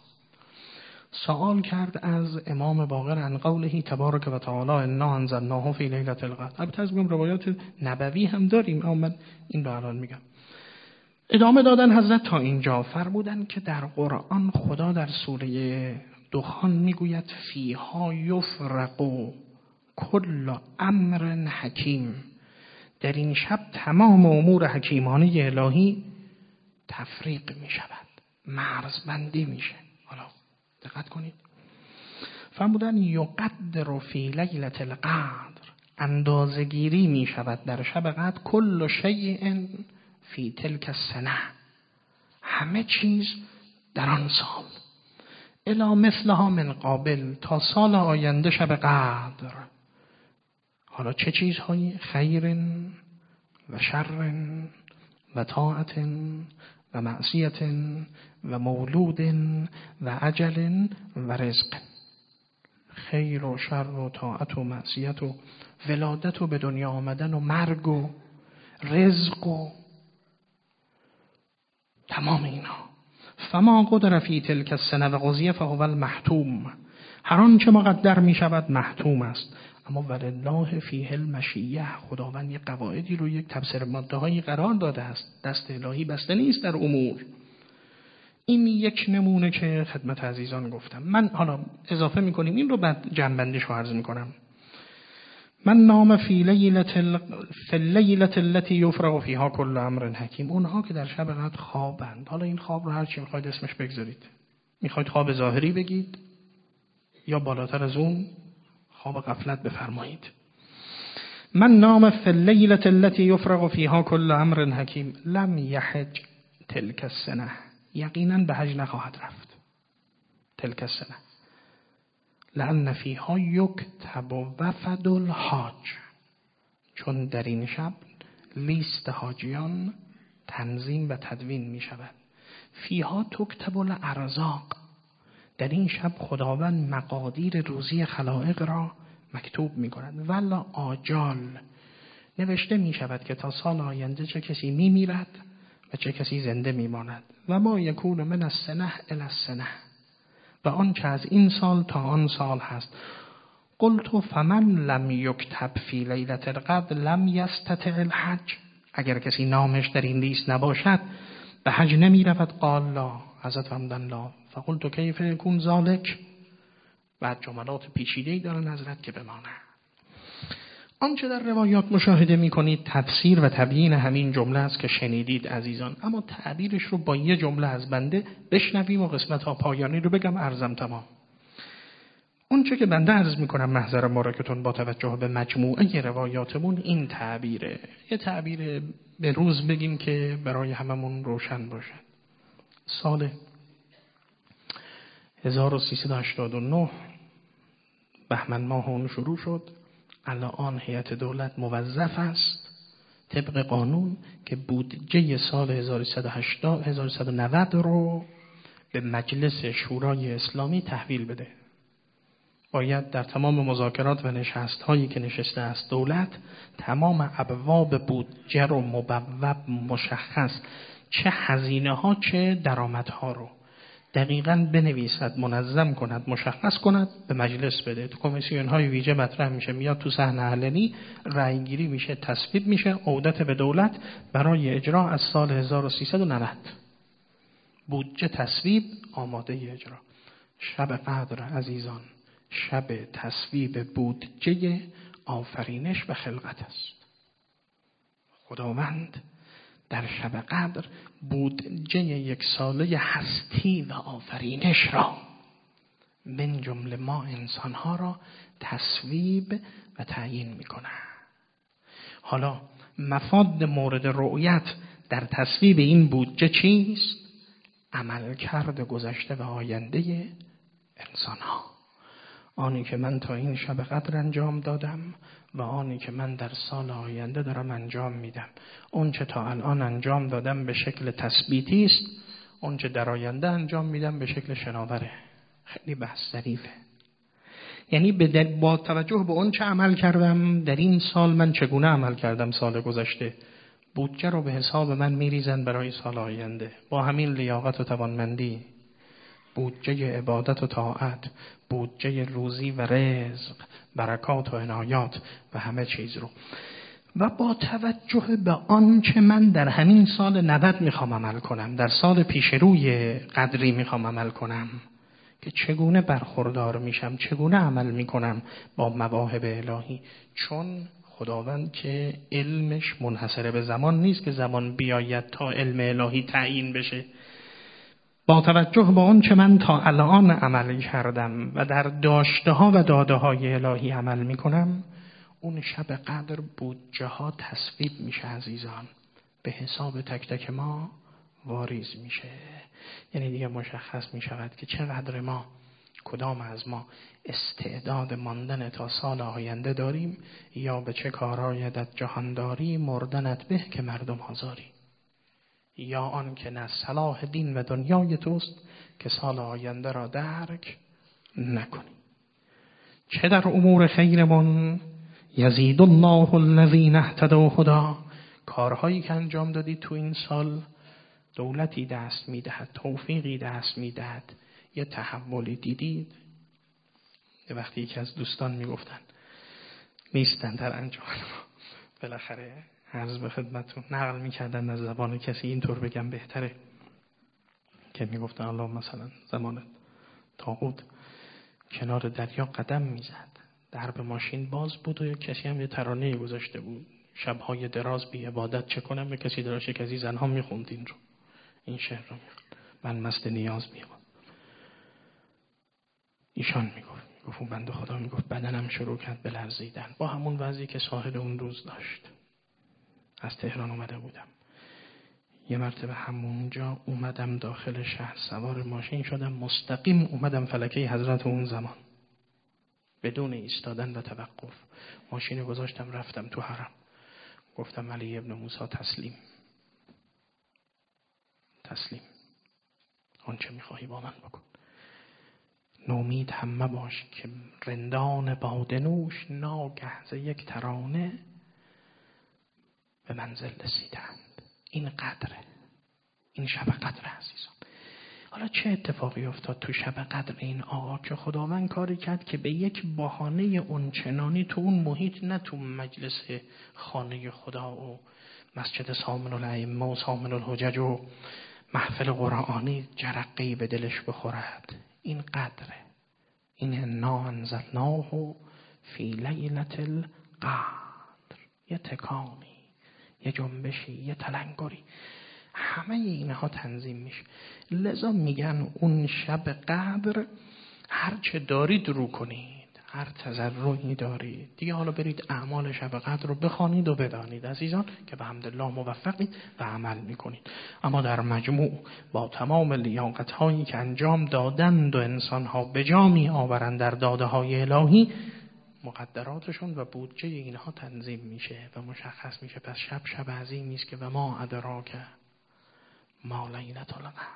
سوال کرد از امام باقر عن قوله تبارک و تعالی انا انزلناه فی لیلة القدر. البته از روایات نبوی هم داریم اما من این رو الان میگم. ادامه دادن حضرت تا اینجا فرمودن که در قرآن خدا در سوره دخان میگوید فیها یفرق کل امر حکیم. در این شب تمام امور حکیمانه الهی تفریق میشود، مرزبندی میشه. حالا دقت کنید، فرمودن یقدر فی لیلة القدر، اندازه‌گیری می شود در شب قدر کل شیء فی تلک السنه، همه چیز در آن سال، الا مثلها من قابل، تا سال آینده شب قدر. حالا چه چیزهایی؟ خیر و شر و طاعت و معصیت و مولود و اجل و رزق. خیر و شر و طاعت و معصیت و ولادت و به دنیا آمدن و مرگ و رزق و تمام اینا. فما قدر فی تلک السنه و قضیه فهو المحتوم، هر آنچه مقدر می شود محتوم است. اما ولله فیه المشیه، خداوند یک قواعدی رو، یک تبصره ماده هایی قرار داده است. دست الهی بسته نیست در امور. این یک نمونه که خدمت عزیزان گفتم. من حالا اضافه میکنیم این رو، بعد جنبندیش رو عرض میکنم. من نام فی لیلت ال... فی اللیلت التي یفرغ فیها کل امر حکیم، اونها که در شب قدر خوابند. حالا این خواب رو هر چی میخواید اسمش بگذارید. میخواید خواب ظاهری بگید یا بالاتر از اون خواب غفلت بفرمایید. من نام فی اللیلت التي یفرغ فیها کل امر حکیم لم یحج تلک السنه، یقینا به حج نخواهد رفت. تلک السنه لأن فیها یکتب وفد الحاج، چون در این شب لیست حاجیان تنظیم و تدوین می شود. فیها تکتب الارزاق، در این شب خداوند مقادیر روزی خلائق را مکتوب می کند. ولا آجال، نوشته می شود که تا سال آینده چه کسی می میرد و چه کسی زنده می ماند. و ما یکون من السنه الی السنه، و آنچه از این سال تا آن سال هست. قلت فمن لم یکتب فی لیلة القدر لم یستطع الحج، اگر کسی نامش در این لیست نباشد به حج نمی رود. قال لا، حضرت فرمودند لا. فقلت کیف یکون ذلک، بعد جملات پیچیده‌ای دارن حضرت که بماند. آنچه در روایات مشاهده می‌کنید تفسیر و تبیین همین جمله است که شنیدید عزیزان، اما تعبیرش رو با یه جمله از بنده بشنویم و قسمت‌ها پایانی رو بگم عرضم تمام. اونچه که بنده عرض می‌کنم محضر مبارکتون با توجه به مجموعه روایاتمون این تعبیره، یه تعبیر به روز بگیم که برای هممون روشن باشه. سال هزار و سیصد و هشتاد و نه بهمن ماه اون شروع شد. الان هیئت دولت موظف است طبق قانون که بودجه سال هزار و سیصد و هشتاد هزار و سیصد و نود رو به مجلس شورای اسلامی تحویل بده. باید در تمام مذاکرات و نشست هایی که نشسته است دولت تمام ابواب بودجه رو مبوب مشخص، چه هزینه ها چه درآمد ها رو دقیقاً بنویسد، منظم کند، مشخص کند، به مجلس بده. تو کمیسیون های ویژه مطرح میشه، میاد تو صحن علنی رأی گیری میشه، تصویب میشه، عودت به دولت برای اجرا از سال هزار و سیصد و نود. بودجه تصویب، آماده اجرا. شب قدر عزیزان شب تصویب بودجه آفرینش و خلقت است. خداوند در شب قدر بودجه یک ساله هستی و آفرینش را من جمله ما انسانها را تصویب و تعیین میکنه. حالا مفاد مورد رؤیت در تصویب این بودجه چیست؟ عملکرد گذشته و آینده انسانها. آنی که من تا این شب قدر انجام دادم و آنی که من در سال آینده دارم انجام میدم. اون چه تا الان انجام دادم به شکل تثبیتی است، اون چه در آینده انجام میدم به شکل شناوره. خیلی بحث ظریفه. یعنی با توجه به اون چه عمل کردم در این سال، من چگونه عمل کردم سال گذشته، بودجه رو به حساب من میریزن برای سال آینده. با همین لیاقت و توانمندی، بودجه عبادت و طاعت، بودجه روزی و رزق، برکات و عنایات و همه چیز رو، و با توجه به آنچه من در همین سال نود میخوام عمل کنم، در سال پیش روی قدری میخوام عمل کنم، که چگونه برخوردار میشم، چگونه عمل میکنم با مواهب الهی. چون خداوند که علمش منحصر به زمان نیست که زمان بیاید تا علم الهی تعیین بشه. با توجه به اون چه من تا الان عمل کردم و در داشته ها و داده های الهی عمل میکنم، اون شب قدر بودجه ها تصویب میشه عزیزان، به حساب تک تک ما واریز میشه. یعنی دیگه مشخص میشود که چقدر ما، کدام از ما استعداد ماندن تا سال آینده داریم، یا به چه کارهای در جهان داری مردنت به که مردم آزاری، یا آن که نه صلاح دین و دنیای توست که سال آینده را درک نکنی. چه در امور خیرمون یزید الله الذین اهتدوا هدی، کارهایی که انجام دادی تو این سال، دولتی دست میدهد، توفیقی دست میدهد، یه تحولی دیدید. یه وقتی یکی از دوستان میگفتن نیستن در انجمن ما. بالاخره عرض به خدمتون نقل میکردن از زبان کسی، اینطور بگم بهتره، که میگفتن الله مثلا زمان طاغوت کنار دریا قدم میزد، درب ماشین باز بود و یک کسی هم یه ترانه گذاشته بود، شبهای دراز بی عبادت چه کنم، یک کسی دراشه کسی زنها میخوند این رو، این شعر رو میخوند، من مست نیاز میام. ایشان میگفت میگفت اون بنده خدا میگفت بدنم شروع کرد به لرزیدن، با همون وضعی که ساحل اون روز داشت. از تهران اومده بودم، یه مرتبه همونجا اومدم داخل شهر، سوار ماشین شدم، مستقیم اومدم فلکه حضرت اون زمان بدون ایستادن و توقف. ماشین گذاشتم رفتم تو حرم، گفتم علی ابن موسی تسلیم تسلیم، آنچه میخواهی با من بکن. نومید همه باش که رندان باده نوش ناگه ز یک ترانه به منزل رسیدند. این قدره، این شب قدر عزیزان. حالا چه اتفاقی افتاد تو شب قدر این آقا که خداوند کاری کرد که به یک بهانه اونچنانی تو اون محیط، نه تو مجلس خانه خدا و مسجد سامن الائمه و سامن الحجج و محفل قرآنی جرقه‌ای به دلش بخورد. این قدره، این انا انزلناه فی لیلة القدر. یه تکانی، یه جنبشی، یه تلنگری، همه اینها تنظیم میشه. لذا میگن اون شب قدر هر چه دارید رو کنید، هر تضرعی دارید دیگه، حالا برید اعمال شب قدر رو بخوانید و بدانید عزیزان که به حمدالله موفقید و عمل میکنید. اما در مجموع با تمام لیاقت هایی که انجام دادند و انسان ها به جا می آورند در داده های الهی، مقدراتشون و بودجه اینها تنظیم میشه و مشخص میشه. پس شب شب عظیمی است که و ما ادراک ما لیلة القدر.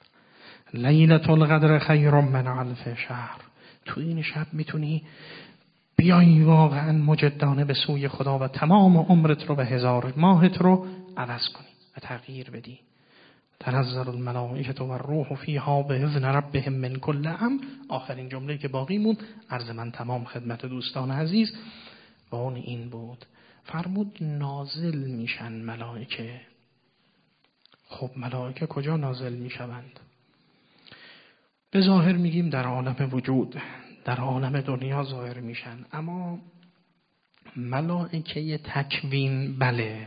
لیلة القدر خیر من الف شهر. تو این شب میتونی بیایی واقعا مجدانه به سوی خدا و تمام عمرت رو به هزار ماهت رو عوض کنی و تغییر بدی. تنزل الملائکة و الروح فیها باذن ربهم من کل امر. آخرین جمله که باقی موند عرض من تمام خدمت دوستان عزیز و اون این بود، فرمود نازل میشن ملائکه. خب ملائکه کجا نازل میشوند؟ به ظاهر میگیم در عالم وجود، در عالم دنیا ظاهر میشن، اما ملائکه تکوین بله،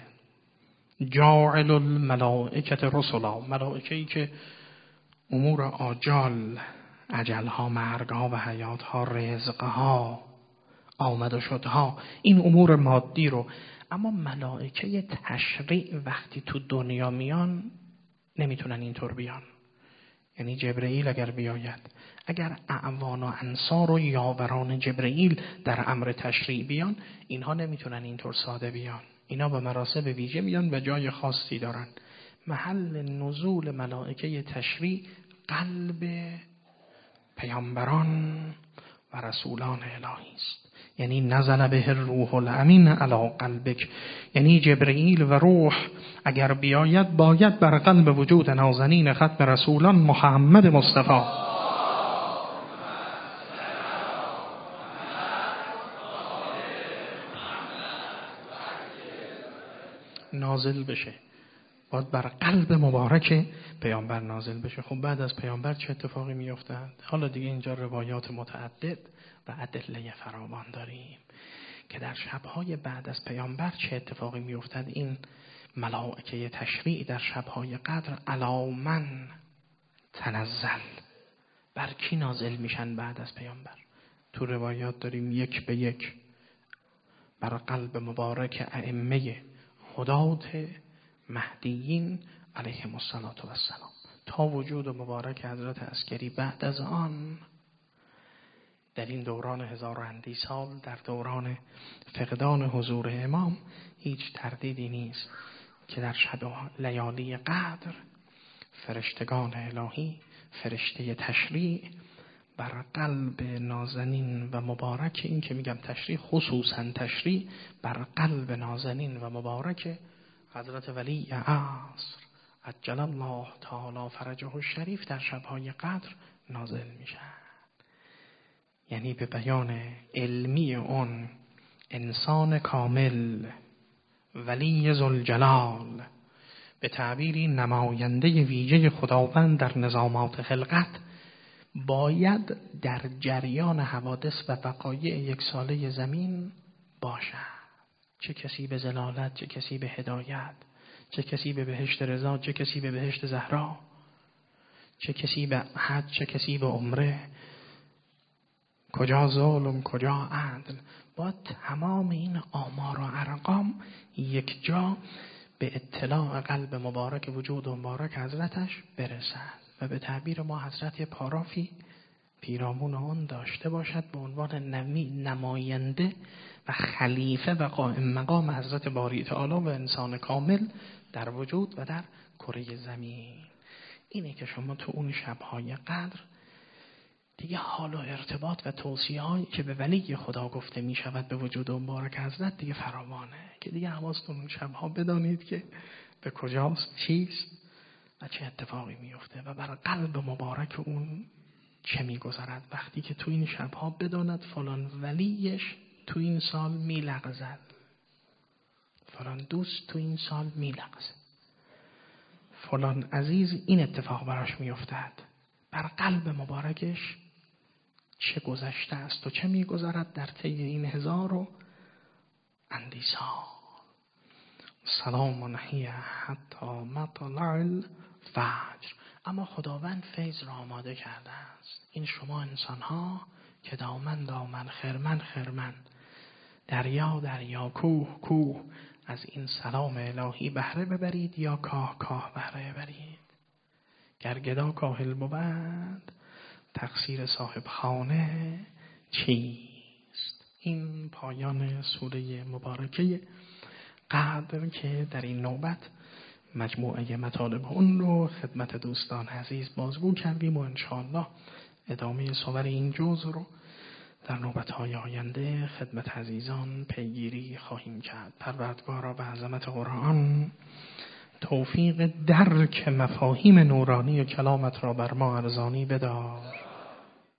جاعل الملائکه رسلا، ملائکه‌ای که امور آجال، اجلها، مرگها و حیاتها، رزقها، آمد و شدها، این امور مادی رو. اما ملائکه تشریع وقتی تو دنیا میان نمیتونن اینطور بیان. یعنی جبرئیل اگر بیاید، اگر اعوان و انصار و یاوران جبرئیل در امر تشریع بیان، اینها نمیتونن اینطور ساده بیان. اینا به مراسم ویژه میان و جای خاصی دارن. محل نزول ملائکه تشریع قلب پیامبران و رسولان الهی است. یعنی نزل به الروح الامین علی قلبک، یعنی جبرئیل و روح اگر بیاید باید بر قلب وجود نازنین ختم رسولان محمد مصطفی نازل بشه، باید بر قلب مبارک پیامبر نازل بشه. خب بعد از پیامبر چه اتفاقی میافتد؟ حالا دیگه اینجا روایات متعدد و ادله فراوان داریم که در شبهای بعد از پیامبر چه اتفاقی میافتد. این ملائکه تشریع در شبهای قدر علی من تنزل، بر کی نازل میشن بعد از پیامبر؟ تو روایات داریم یک به یک بر قلب مبارک ائمه هدات مهدیین علیهم الصلاة و السلام تا وجود مبارک حضرت عسکری. بعد از آن در این دوران هزار و اندی سال، در دوران فقدان حضور امام، هیچ تردیدی نیست که در شب لیالی قدر فرشتگان الهی، فرشته تشریع بر قلب نازنین و مبارک، این که میگم تشریع خصوصا تشریع بر قلب نازنین و مبارک حضرت ولی عصر عجل الله تعالی فرجه الشریف در شبهای قدر نازل میشن. یعنی به بیان علمی اون انسان کامل، ولی ذوالجلال، به تعبیری نماینده ویژه خداوند در نظامات خلقت، باید در جریان حوادث و وقایع یک ساله زمین باشد. چه کسی به ضلالت، چه کسی به هدایت، چه کسی به بهشت رضا، چه کسی به بهشت زهرا، چه کسی به حج، چه کسی به عمره، کجا ظلم کجا عدل. باید تمام این آمار و ارقام یک جا به اطلاع قلب مبارک وجود مبارک حضرتش برسد و به تعبیر ما حضرت پارافی پیرامون آن داشته باشد به عنوان نمی نماینده و خلیفه و قائم مقام حضرت باری تعالی و انسان کامل در وجود و در کره زمین. اینه که شما تو اون شب‌های قدر دیگه حال و ارتباط و توصیه هایی که به ولی خدا گفته می شود به وجود مبارک حضرت دیگه فراوانه، که دیگه حواستون اون شب‌ها بدانید که به کجاست، چیست و چه اتفاقی میفته و بر قلب مبارک اون چه میگذرد وقتی که تو این شب‌ها بداند فلان ولیش تو این سال میلغزد، فلان دوست تو این سال میلغزد، فلان عزیز این اتفاق براش میافتد. بر قلب مبارکش چه گذشته است و چه میگذرد در طی این هزار و اندی سال. سلام هی حتی مطلع الفجر. اما خداوند فیض را آماده کرده است. این شما انسان ها که دامن دامن، خرمن خرمن، دریا دریا، کوه کوه از این سلام الهی بهره ببرید یا کاه کاه بهره ببرید. گر گدا کاهل بود تقصیر صاحب خانه چیست؟ این پایان سوره مبارکه قدر که در این نوبت مجموعه مطالب اون رو خدمت دوستان عزیز بازگو کردیم و انشاءالله ادامه سور این جزء رو در نوبت‌های آینده خدمت عزیزان پیگیری خواهیم کرد. پروردگارا به عظمت قرآن توفیق درک مفاهیم نورانی و کلامت را بر ما ارزانی بدار.